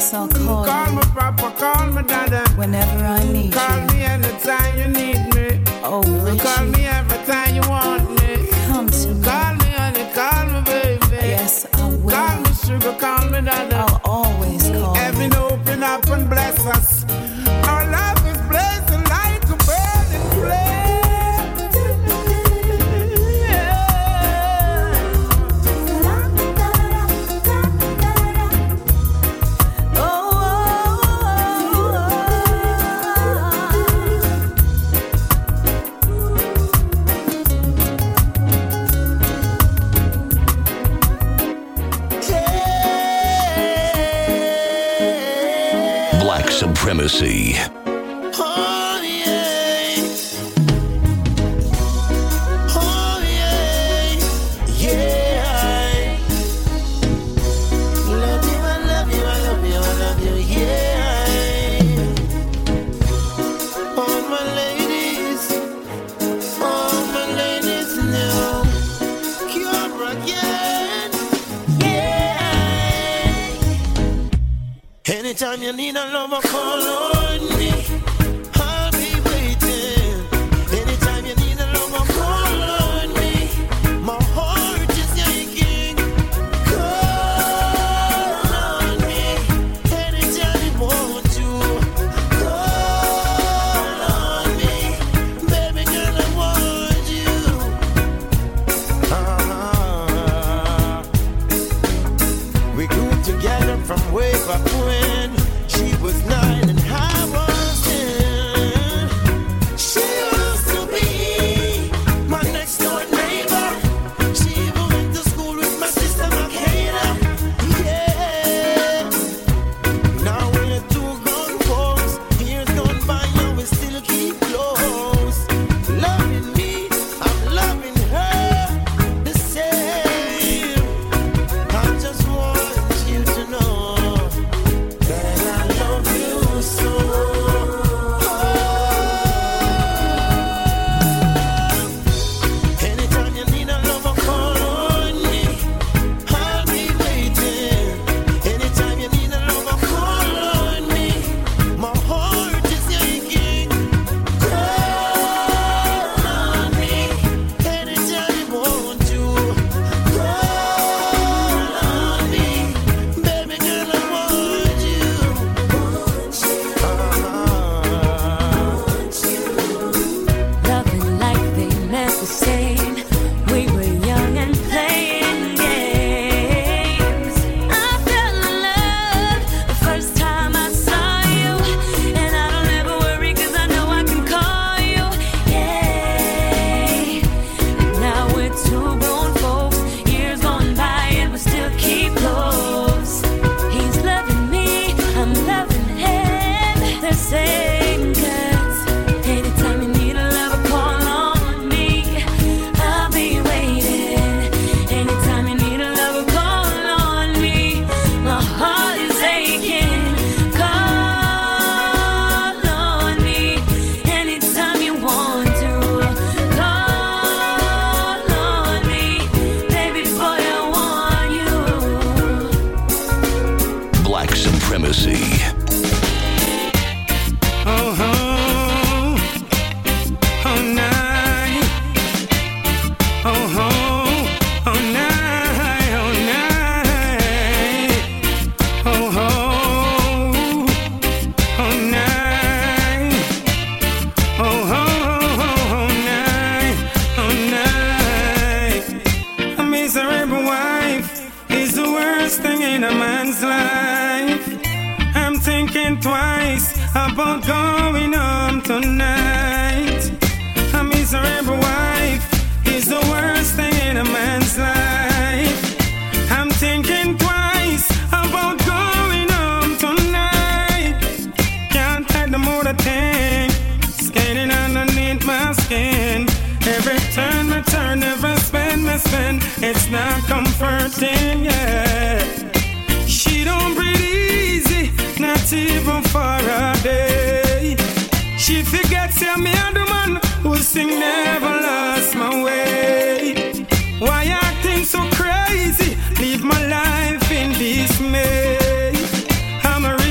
Yes, I'll call Call you. me papa, call me dada. Whenever I need Call you. me anytime you need me. Oh, Richie. Call me every time you want me. Come to me. Call me honey, call me baby. Yes, I will. Call me sugar, call me dada. I'll always call you. Heaven open up and bless us. Our love is blazing like a burning flame. Black Supremacy. Oh yeah, oh yeah, yeah. Love you, I love you, I love you, I love you, yeah. All my ladies now, Cure again, yeah. Anytime you need a lover, call on me. I'll be waiting. Anytime you need a lover, call on me. My heart is aching. Call on me. Anytime you want to. Call on me. Baby girl, I want you. We grew together from way back when. She was 9 and I was 10. She used to be my next door neighbor. She even went to school with my sister Makeda. Yeah. Now we're two grown folks. Years gone by and we still keep close. Loving me, I'm loving her the same. I just want you to know that I love you so. Anytime you need a lover, call on me. I'll be waiting. Anytime you need a lover, call on me. My heart is aching. Call on me. Anytime you want to. Call on me. Baby girl, I want you. Loving like they never seen. We were young and playing games. I fell in love the first time I saw you, and I don't ever worry 'cause I know I can call you. Yeah. Now we're two grown folks. Years gone by and we still keep close. He's loving me, I'm loving him the same. 'Cause anytime you need a lover, call on me. I'll be waiting. Anytime you need a lover, call on me. My heart is aching. Call on me. Anytime you want to. Call on me. Baby boy, I want you. Black Supremacy. Oh, oh, oh, night. Oh, oh, oh, night, oh, night. Oh, oh, oh, night. Oh, oh, oh, night, oh, night. A miserable wife is the worst thing in a man's life. I'm thinking twice about going home tonight. A miserable wife is the worst thing in a man's life. I'm thinking twice about going home tonight. Can't take the motor thing skating underneath my skin. Every turn, return, every spend, me spend. It's not comforting, yeah. She don't breathe easy, not even for a day. She forgets I'm the man who sing never lost my way. Why acting so crazy? Leave my life in dismay. I'm a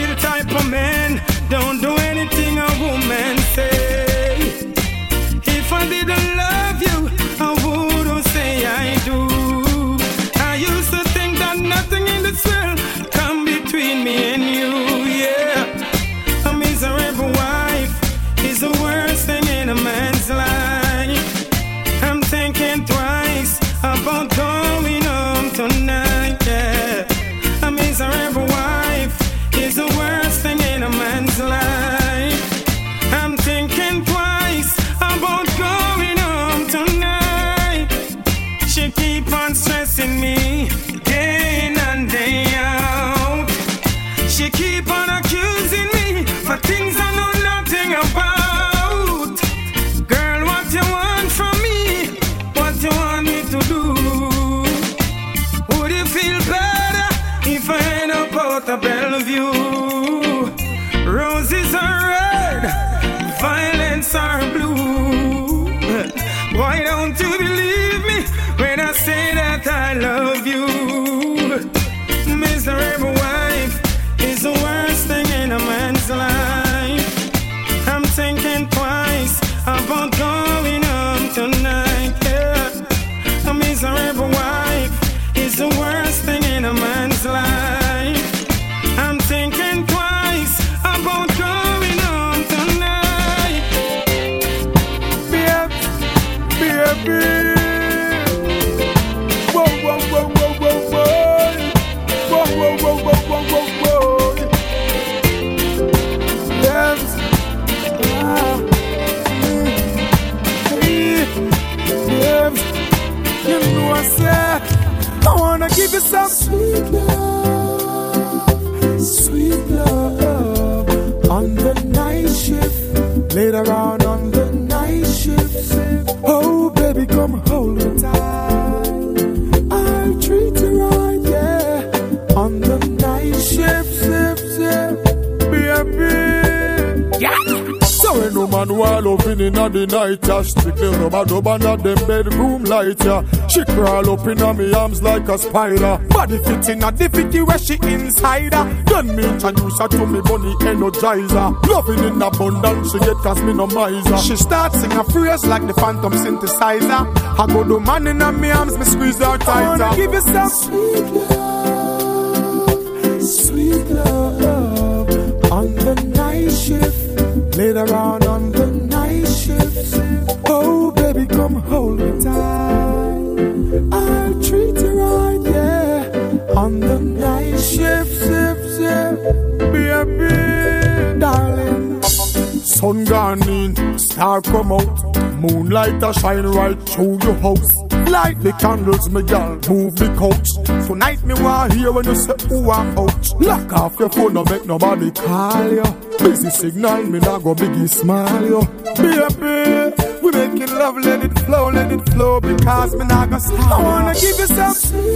stressing me day in and day out. She keep on accusing me for things I know nothing about. Girl, what you want from me? What you want me to do? Would it feel better if I end up out of Bellevue? Roses are red, violets are blue. Why don't you believe me when I say that I love you? Miserable wife is the worst thing in a man's life. I'm thinking twice about going home tonight. Yeah. A miserable wife is the worst thing in a man's life. I'm thinking twice about going home tonight. Baby. Whoa, whoa, whoa, whoa, whoa, whoa. Whoa, whoa, whoa, whoa, whoa, whoa, whoa. Yes. Yes. You know I said I wanna give you some sweet love on the night shift. Later on the night shift. Oh baby, come hold me tight. I'll treat you right, yeah. On the night shift, baby. Yeah. So ain't no man while loving in the night, yeah. Strictly rub under them bedroom light, yeah. She crawl up in me arms like a spider. Body fit in a difficulty where she insider. Then me introduce her to me bunny energizer. Loving in abundance, she get cause me no miser. She starts sing a phrase like the phantom synthesizer. I go do man in me arms, me squeeze her tighter. I wanna give you some sweet love on the night shift. Later on the night shift. Oh baby, come hold me tight. I'll treat you right, yeah. On the night shift, baby, darling. Sun gone in, star come out. Moonlight a shine right through your house. Light the candles, me girl, move the couch. Tonight me want hear when you say ooh and ouch. Lock off your phone, no make nobody call you. Busy signal, me not go biggie smile you. Baby, we making love, let it flow, because me not go stop. I wanna give you some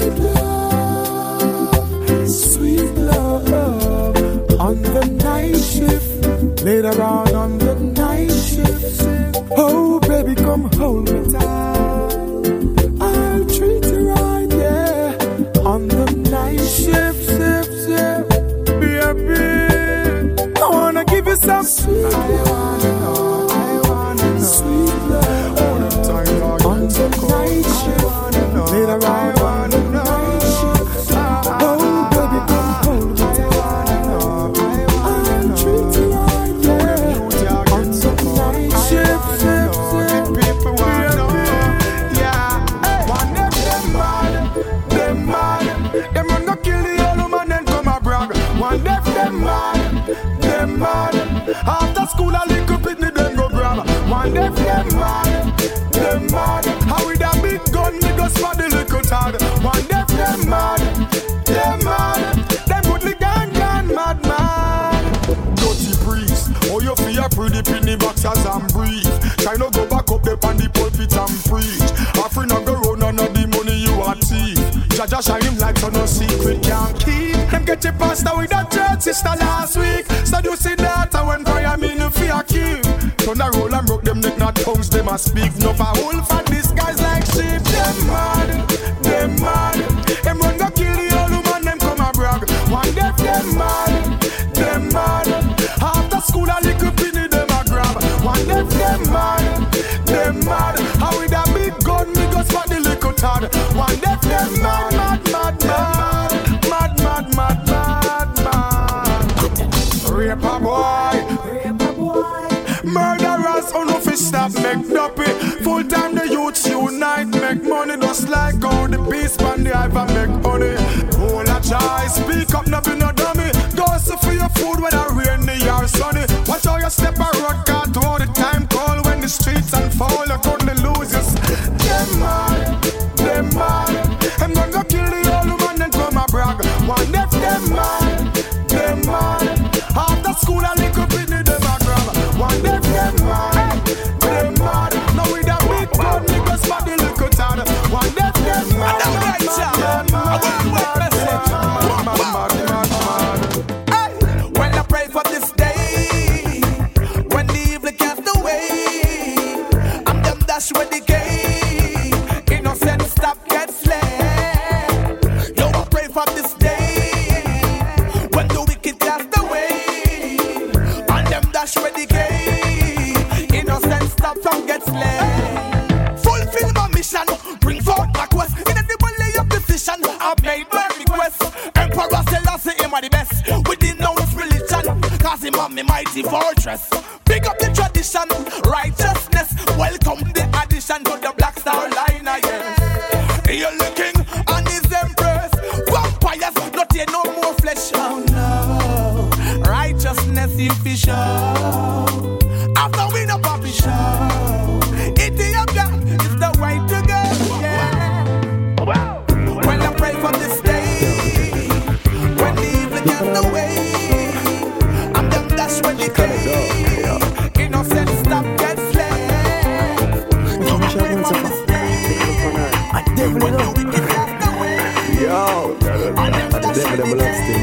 sweet love on the night shift. Later on the night shift. Oh baby, come hold me tight. I'll treat you right, yeah. On the night shift, baby. I wanna give you some sweet love. Sweet love on the night shift. Later on the night shift. Oh baby, come hold me tight. I'll treat you right, yeah. On the night shift. People want to know, yeah. One of them mad. Them run go kill the old man and come a brag. One of them mad. After school a little pitney them go grab. One of them mad. How with a big gun me go spot the little tad. One of them mad. Them put the gun mad. Dirty priest, oh you feel pretty penny boxers and breathe. Try no go back up there on the pulpit and preach. Afraid no go round none of the money you are thief. Jaja shine him like so no secret can't keep. Them get your pastor with that church sister last week. So you see that when prayer mean you fear keep. Turn the roll and broke them neck not tongues they must speak. No for wolf and these guys like sheep. Them mad. Them run go kill the old woman them come a brag. One deaf them mad. After school a little penny them a grab. One deaf them mad. How with a big gun me go spot the little tad. One deaf them mad. Rape a boy. Murderers on no fi stop make duppy. Full time the youths unite make money just like how the beast pan the iver make honey. Hold a try, speak up, no be no dummy. Go so for your food whether rainy or sunny. Watch how you step a road car to all the time call when the streets unfold. You couldn't lose us. Them mad. I'm gonna go decay. Innocent stop get slain. Yo, I pray for this day when the wicked cast away and them dash with decay. Innocent stop from get slain. Fulfill my mission, bring forth my quest. In every lay of decision, I've made my request. Emperor Selassie, him are the best. We denounce religion, cause him on me mighty fortress. Big up the tradition, righteousness. Welcome the addition to the Black Star Line, yes. You're looking on his empress. Vampires, not here no more flesh. Oh no, righteousness you fish show. After we no poppy show. Ethiopia is the way to go, yeah. When I pray for this day, when the evil gets away, I'm them dash when they decay. Innocent stop get slain. When I pray for this day, when the wicked gets away, I'm them dash when they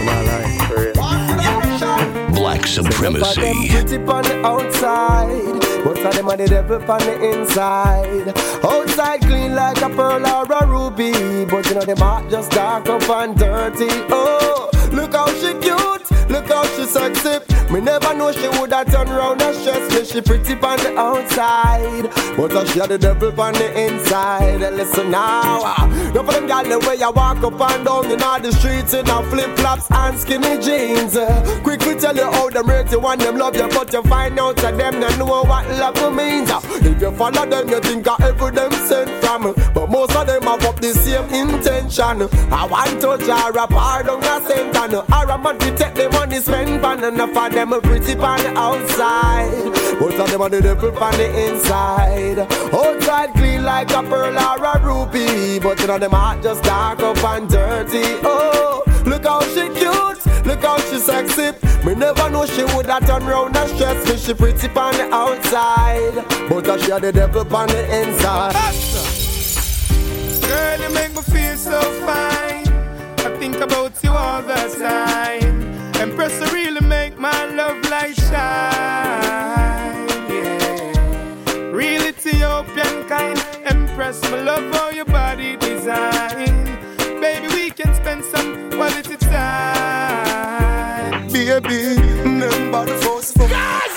decay. Black supremacy. Pretty on the outside, but some of them are the devil on the inside. Outside clean like a pearl or a ruby, but you know them heart just dark up and dirty. Oh, look how she cute, look how she sexy. Me never know she woulda turn round and stress me. She pretty on the outside, but she had the devil on the inside. Listen now, no for them gyal the way you walk up and down in all the streets in a flip flops and skinny jeans. Quick to tell you how them rate you and them love you, but you find out that them don't know what love means. If you follow them, you think of every them sent from, but most of them have up the same intention. I want to jar a pardon a Satan, or a man to take the money spent on. Enough of them are pretty on the outside, most of them are the devil on the inside. Outside clean like a pearl or a ruby, but you know them heart just dark up and dirty. Oh, look how she cute, look how she sexy. Me never know she woulda turn round and stress me. She pretty on the outside, but she had the devil on the inside. Girl, you make me feel so fine. I think about you all the time. Empress, you really make my love light shine. Yeah, real Ethiopian kind. Empress, my love how your body design. Baby, we can spend some quality time. Baby, remember the first fuck.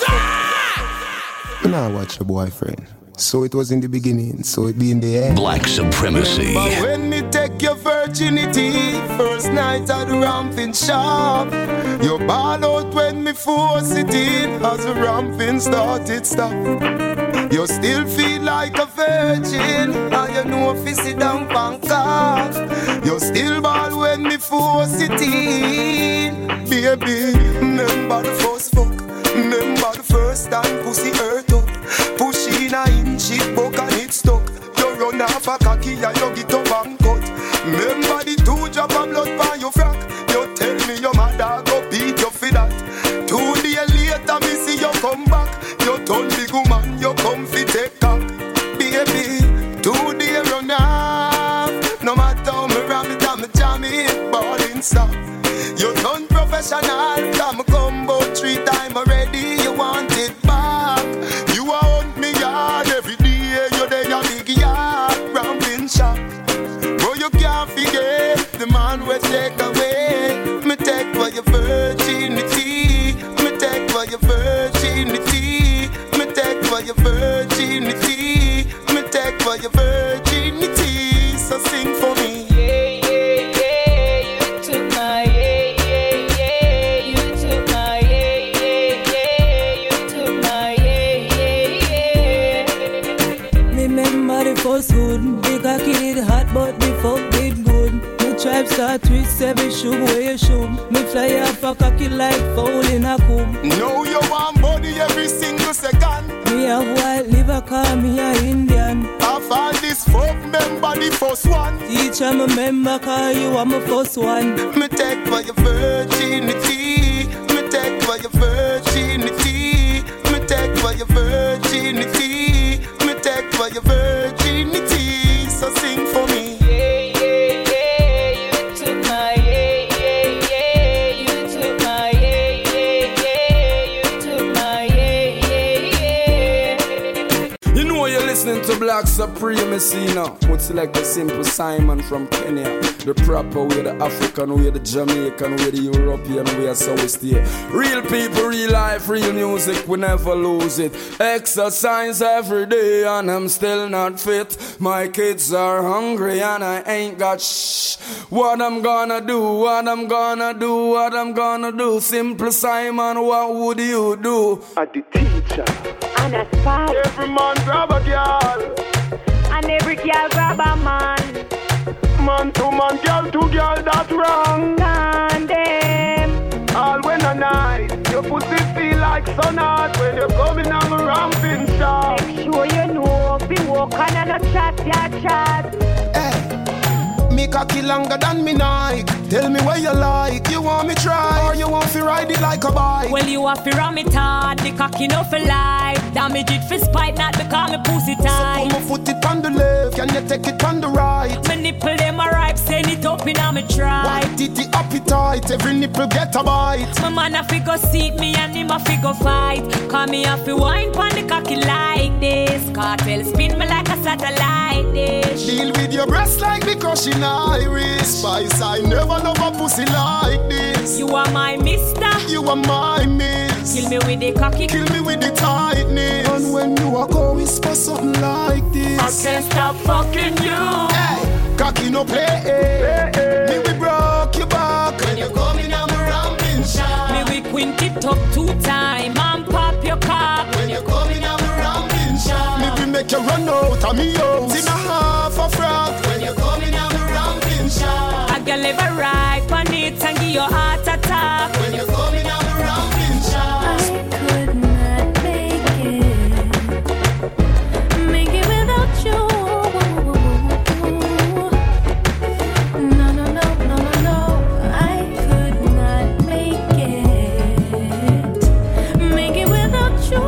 Now watch your boyfriend. So it was in the beginning, so it be in the end. Black supremacy. Remember when me take your virginity, first night at the ramping shop. You ball out when me force it in, as the ramping started stop. You still feel like a virgin, and you know if you sit down Bangkok. You still ball when me force it in. Baby, remember the first fuck. Remember the first time pussy hurt up. Push in a inch, it broke and it stuck. You run off a cocky and you get up and cut. Remember the 2 drop of blood by your frack. You tell me your mother go beat you for that. 2 days later me see you come back. You turn big woman, you come fi take cock. Baby, 2 days run off. No matter how me ram it and me jam it, ballin' stop. You turn professional, come combo 3 times already. You want it back. You want me yard every day. You there a big yard, ramping shop. Bro, you can't forget the man will take away. Me take for your virginity. Me take for your virginity. Me take for your virginity. Me take for your virginity. So sing for me. Big a kid, hot but the fuck did good. Me tribe start with 7 shoot where you shoot. Me fly off a cocky like fowl in a coop. Now you want body every single second. Me have white liver, call me a Indian. I've all this fuck, remember the first one. Teacher, me remember, call you are my first one. Me take for your virginity. Me take for your virginity. Me take for your virginity. Me take for your virginity. So sing for me. Listening to Black supremacy now. Would select the Simple Simon from Kenya. The proper way, the African way, the Jamaican way, the European way, so we stay. Real people, real life, real music, we never lose it. Exercise every day and I'm still not fit. My kids are hungry and I ain't got what I'm gonna do, what I'm gonna do, what I'm gonna do. Simple Simon, what would you do? I'm the teacher. And a spy. Every man grab a girl. And every girl grab a man. Man to man, girl to girl, that's wrong. Condemn. All when a night, your pussy feel like sun hot when you're coming on a ramping shot. Make sure you know, be walking and a chat, ya chat. Me cocky longer than me Nike. Tell me where you like. You want me try or you want to ride it like a bike? Well, you have to ram it hard. The cocky no for life. Damage it for spite, not because me pussy tight. So come put it on the left, can you take it on the right? My nipple them a ripe, send it up in a me try. White titty appetite, every nipple get a bite. My man a fi go seat me and him a fi go fight. Call me a fi wine pon the cocky like this. Cartel spin me like a satellite dish. Deal with your breast like me crushing Iris. Spice, I never love a pussy like this. You are my mister. You are my miss. Kill me with the cocky. Kill me with the tightness. And when you are going whisper something like this, I can't stop fucking you. Hey, cocky no play. Me we broke your back when you coming on the ramping shot. Me we quint it up 2 times and pop your cock when you coming on the ramping shot. Me we make you run out of me house in a half a frock when you coming on the ramping shot. I can live a ride on it and give you heart attack when you coming on the ramping shot. I could not make it without you. No, no, no, no, no, no. I could not make it without you.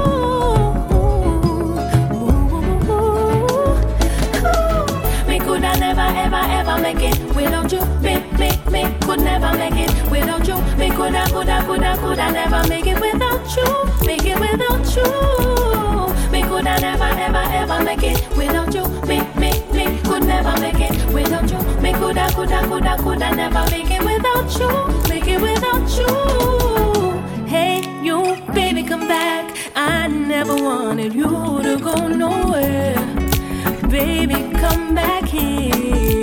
Me could I never, ever, ever make it without you. Me could never make it without you. Me could I never make it without you. Make it without you. Me could I never, ever, ever make it without you. Me could never make it without you. Me could I never make it without you. Make it without you. Hey, you, baby, come back. I never wanted you to go nowhere. Baby, come back here.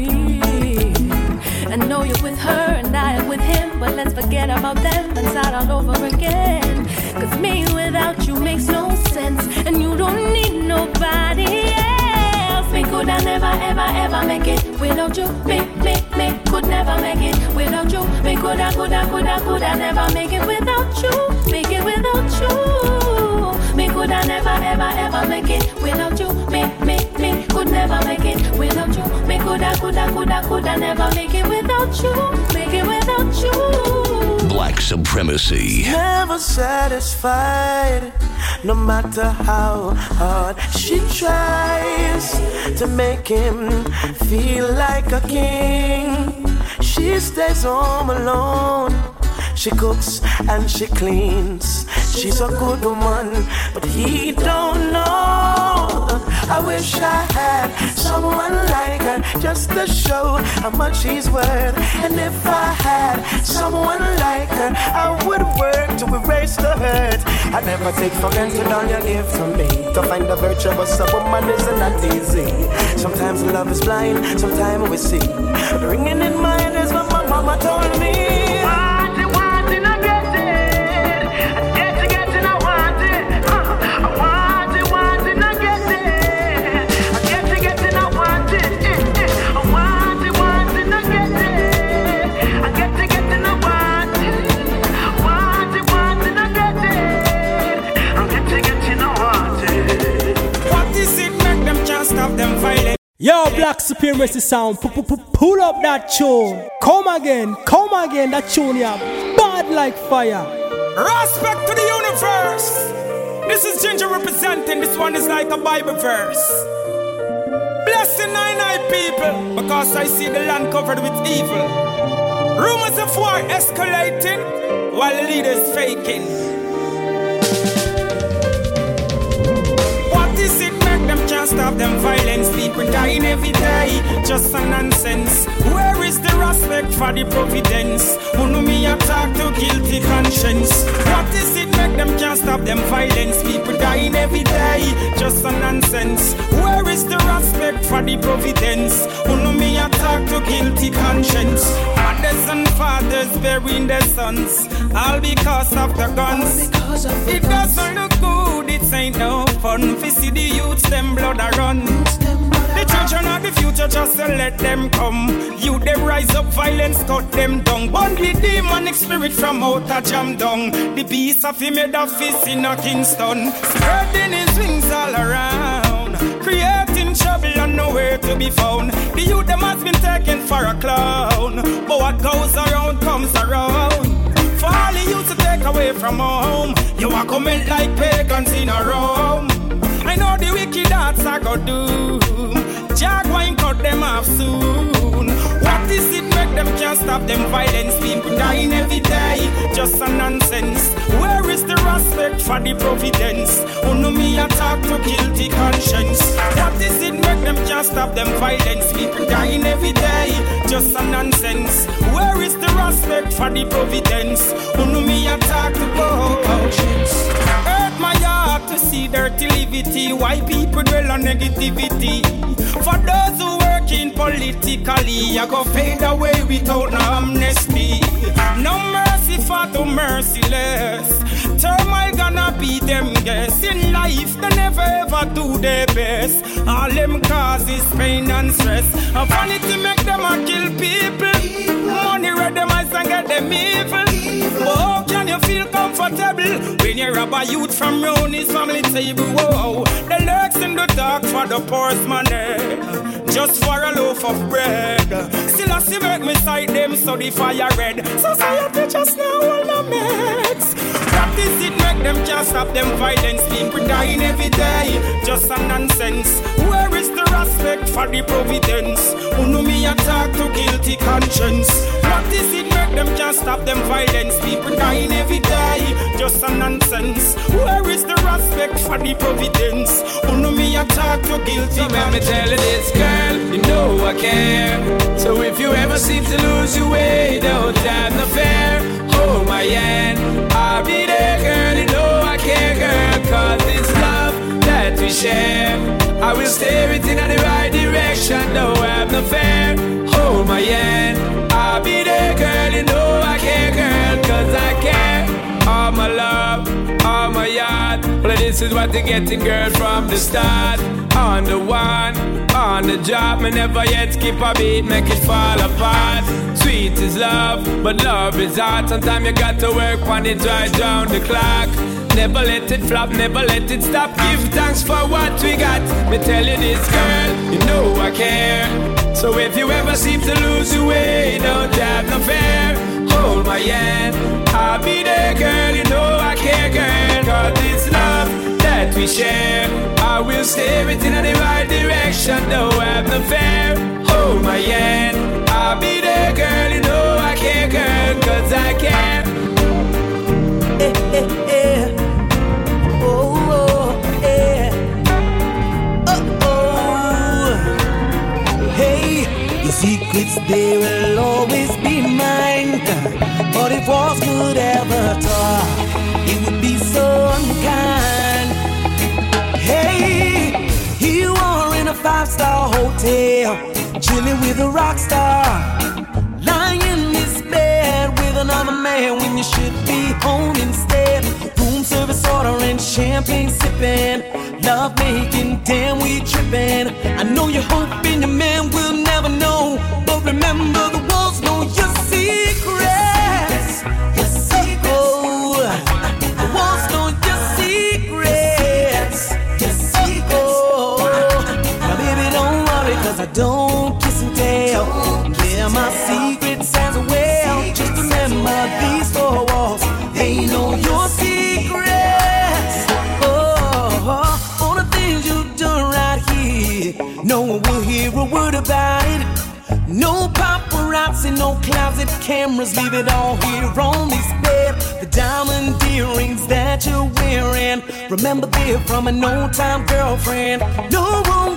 I know you're with her and I'm with him, but let's forget about them and start all over again. Cause me without you makes no sense, and you don't need nobody else. Me could I never, ever, ever make it without you. Me could never make it without you. Me could I never make it without you. Make it without you. Me could I never, ever, ever make it without you. Me could never make it without you. Me could I never make it without you. Make it without you. Black Supremacy. Never satisfied, no matter how hard she tries to make him feel like a king. She stays home alone. She cooks and she cleans. She's a good woman, but he don't know. I wish I had someone like her just to show how much she's worth. And if I had someone like her, I would work to erase the hurt. I never take for granted all you give to me. To find a virtuous woman isn't that easy. Sometimes love is blind, sometimes we see. But ringing in my ears is what my mama told me. Yo, Black Supremacy sound, pull up that tune. Come again, that tune, yeah, bad like fire. Respect to the universe. This is Ginger representing. This one is like a Bible verse. Blessing 99 people, because I see the land covered with evil. Rumors of war escalating while the leaders faking. What is it make them can't can't stop them violence. People dying every day, just a nonsense. Where is the respect for the providence? Who know me attack to guilty conscience? What is it make them can't stop them violence? People dying every day, just a nonsense. Where is the respect for the providence? Who know me attack to guilty conscience? Mothers and fathers burying their sons, all because of the guns. It doesn't look good, it ain't no fun. We see the youths, them blood a run. The children of the future, just to let them come. You they rise up, violence cut them down. Burn the demonic spirit from out a jam down. The beast of him made of fist in a Kingston, spreading his wings all around, creating trouble and nowhere to be found. The youth them has been taken for a clown, but what goes around comes around. For all the youth to take away from home, you are coming like pagans in a Rome. I know the wicked hearts I go do. Jaguar cut them off soon. What is it make them can't stop them violence? People dying every day, just a nonsense. Where is the respect for the providence? Who know me attack to guilty conscience? What is it make them can't stop them violence? People dying every day, just a nonsense. Where is the respect for the providence? Who know me attack to conscience? Hurt my heart to see dirty livity. Why people dwell on negativity? For those who working politically, I go fade away without no amnesty. No mercy for the merciless. Turmoil gonna be them guess. In life they never ever do their best. All them causes pain and stress. And vanity make them a kill people. Money read them eyes and get them evil. But how can you feel comfortable when you rob a youth from round his family table? Whoa, the lurks in the dark for the poor's money, just for a loaf of bread. Still I see make me sight them so the fire red. Society just now all the meds. What is it make them can't stop them violence? People dying every day, just a nonsense. Where is the respect for the providence? Who know me attack to guilty conscience? What is it make them can't stop them violence? People dying every day, just a nonsense. Where is the respect for the providence? Who know me attack to guilty conscience? Let me tell you this, girl, you know I care. So if you ever seem to lose your way, don't have no fear. Hold my hand, I'll be there, girl, you know I care, girl. Cause it's love that we share. I will steer it in the right direction, don't have no fear. Hold my hand, I'll be there, girl, you know I care, girl. Cause I care, all my love, all my yard. Well, this is what you're getting, girl, from the start. On the one, on the job, me never yet skip a beat, make it fall apart. Sweet is love, but love is hard. Sometimes you got to work on it right down the clock. Never let it flop, never let it stop. Give thanks for what we got. Me tell you this, girl, you know I care. So if you ever seem to lose your way, don't have no fear. Hold my hand, I'll be there, girl, you know I care, girl. Cause it's love that we share. I will steer it in the right direction, don't have no fear. Hold my hand, I'll be there, girl, you know I care, girl. Cause I care. Oh, oh, yeah. Oh, oh. Hey, your secrets, they will always be mine. But if walls could ever talk, it would be so unkind. Hey, you are in a 5-star hotel, chilling with a rock star, lying in this bed with another man when you should be home instead. Room service ordering, champagne sipping, love making, damn we tripping. I know you're hoping your man will never know, but remember the walls know your secrets. Your secrets. Oh, the walls know your secrets. Your secrets. Oh, now baby don't worry, cause I don't kiss and tell. Yeah, my secrets as well. Just remember these 4 walls, they know your secrets. Oh, all the things you've done right here, no one will hear a word about it. No paparazzi, no closet cameras, leave it all here on this bed. The diamond earrings that you're wearing, remember they're from an old time girlfriend. No one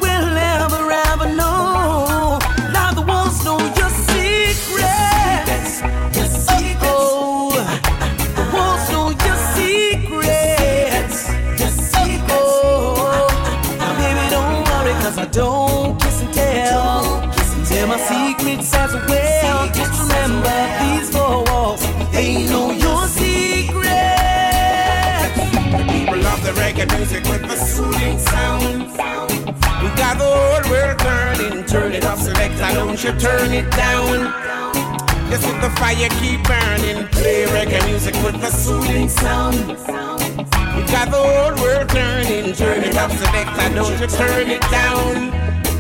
So don't kiss and tell. Tell my secrets as well. Just remember these four walls, they know your secret. The people love the reggae music with the soothing sound. We got the whole world turning. Turn it up, selector, don't you turn it down. Just let the fire keep burning. Play reggae music with the soothing sound. We got the whole world turning. Turn it up, selector, don't you turn it down.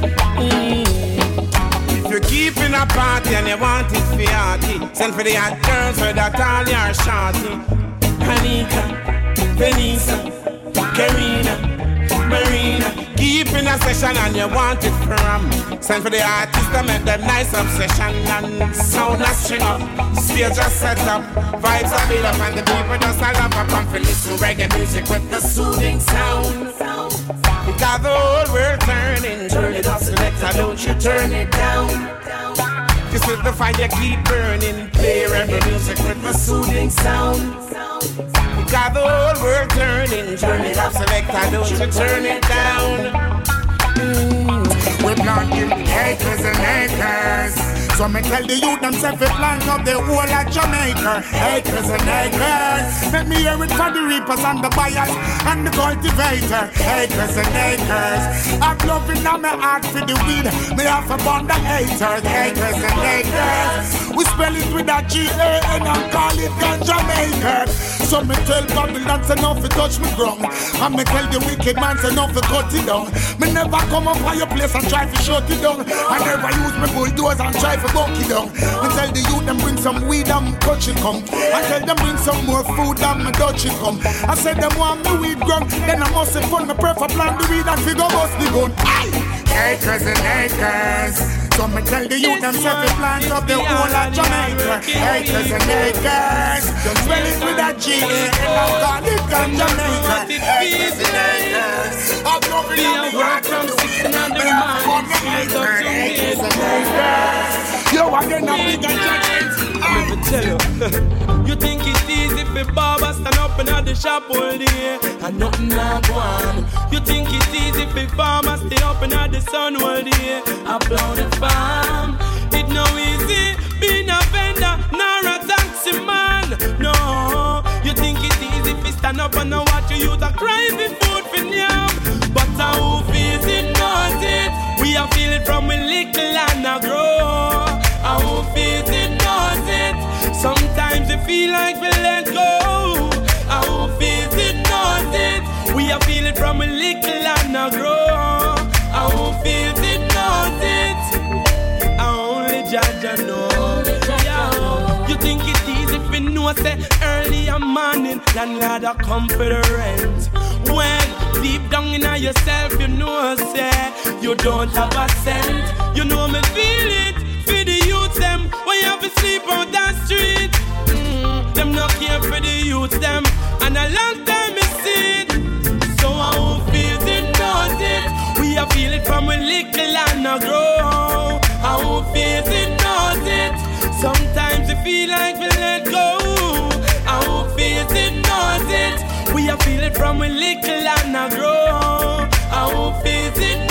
If you're keeping a party and you want it for yachty, send for the hot girls without all your shorty. Anika, Venisa, Karina, Marina. Keeping a session and you want it from. Send for the artists to make them nice obsession. And sound a string up, stage just set up, vibes are built up, and the people just a love up. Come for listen reggae music with the soothing sound. We got the whole world turning. Turn it up, selector, don't you turn it down. Just let the fire keep burning. Play reggae music with the soothing sound. We got the whole world turning. Turn it up, selector, don't you turn it down. We planting acres and acres. So me tell the youth themselves we plant up the whole of Jamaica. Acres and acres. Let me hear it for the reapers and the buyers and the cultivator. Acres and acres. I'm loving on my heart for the weed. Me have a bond of haters. Acres and acres. We spell it with a G-A-N and call it ganja maker. So me tell Babylon say no fi touch me ground. And me tell the wicked man say no fi cut it down. Me never come up on your place and try to shut it down. I never use my bulldozer and try to buck it down. Me tell the youth them bring some weed and touch it come. I tell them bring some more food and me touch it come. I said them want me weed ground. Then I must say fun me prefer plant the weed and figure bust the gun. Aye! Acres and acres. So me tell the youth themselves to plant up the whole of Jamaica. Acres and acres. Just spell it with a G and I'll call it Jamaica. Acres and acres. I'm loving on the heart from 6 in the morning. Acres and acres. Yo, again I'm big and giant. Let me tell you, you think it's easy for Baba stand up in the shop all day and nothing not one. You think it's easy for farmers stay up in the sun all day and plow the farm. It no easy being a vendor nor a taxi man. No, you think it's easy for stand up and watch you use a cry for food for yam. But who feels it knows it. We are feeling from a little and a grow. Who feels it knows it. Sometimes we feel like we let go. Who feels it knows it. We are feeling from a little and a grow. Who feels it knows it. Only Jaja knows. Yeah. You think it's easy if you know say early in morning landlord a come for the rent. When deep down in yourself you know say you don't have a cent. You know me feel it. For the youth them, when you have to sleep on that street. Them not care for the youth them, and a long time is it. So who feels it knows it. We are feel it from a little and a grow. Who feels it knows it. Sometimes we feel like we let go. Who feels it knows it. We are feel it from a little and a grow. Who feels it knows it.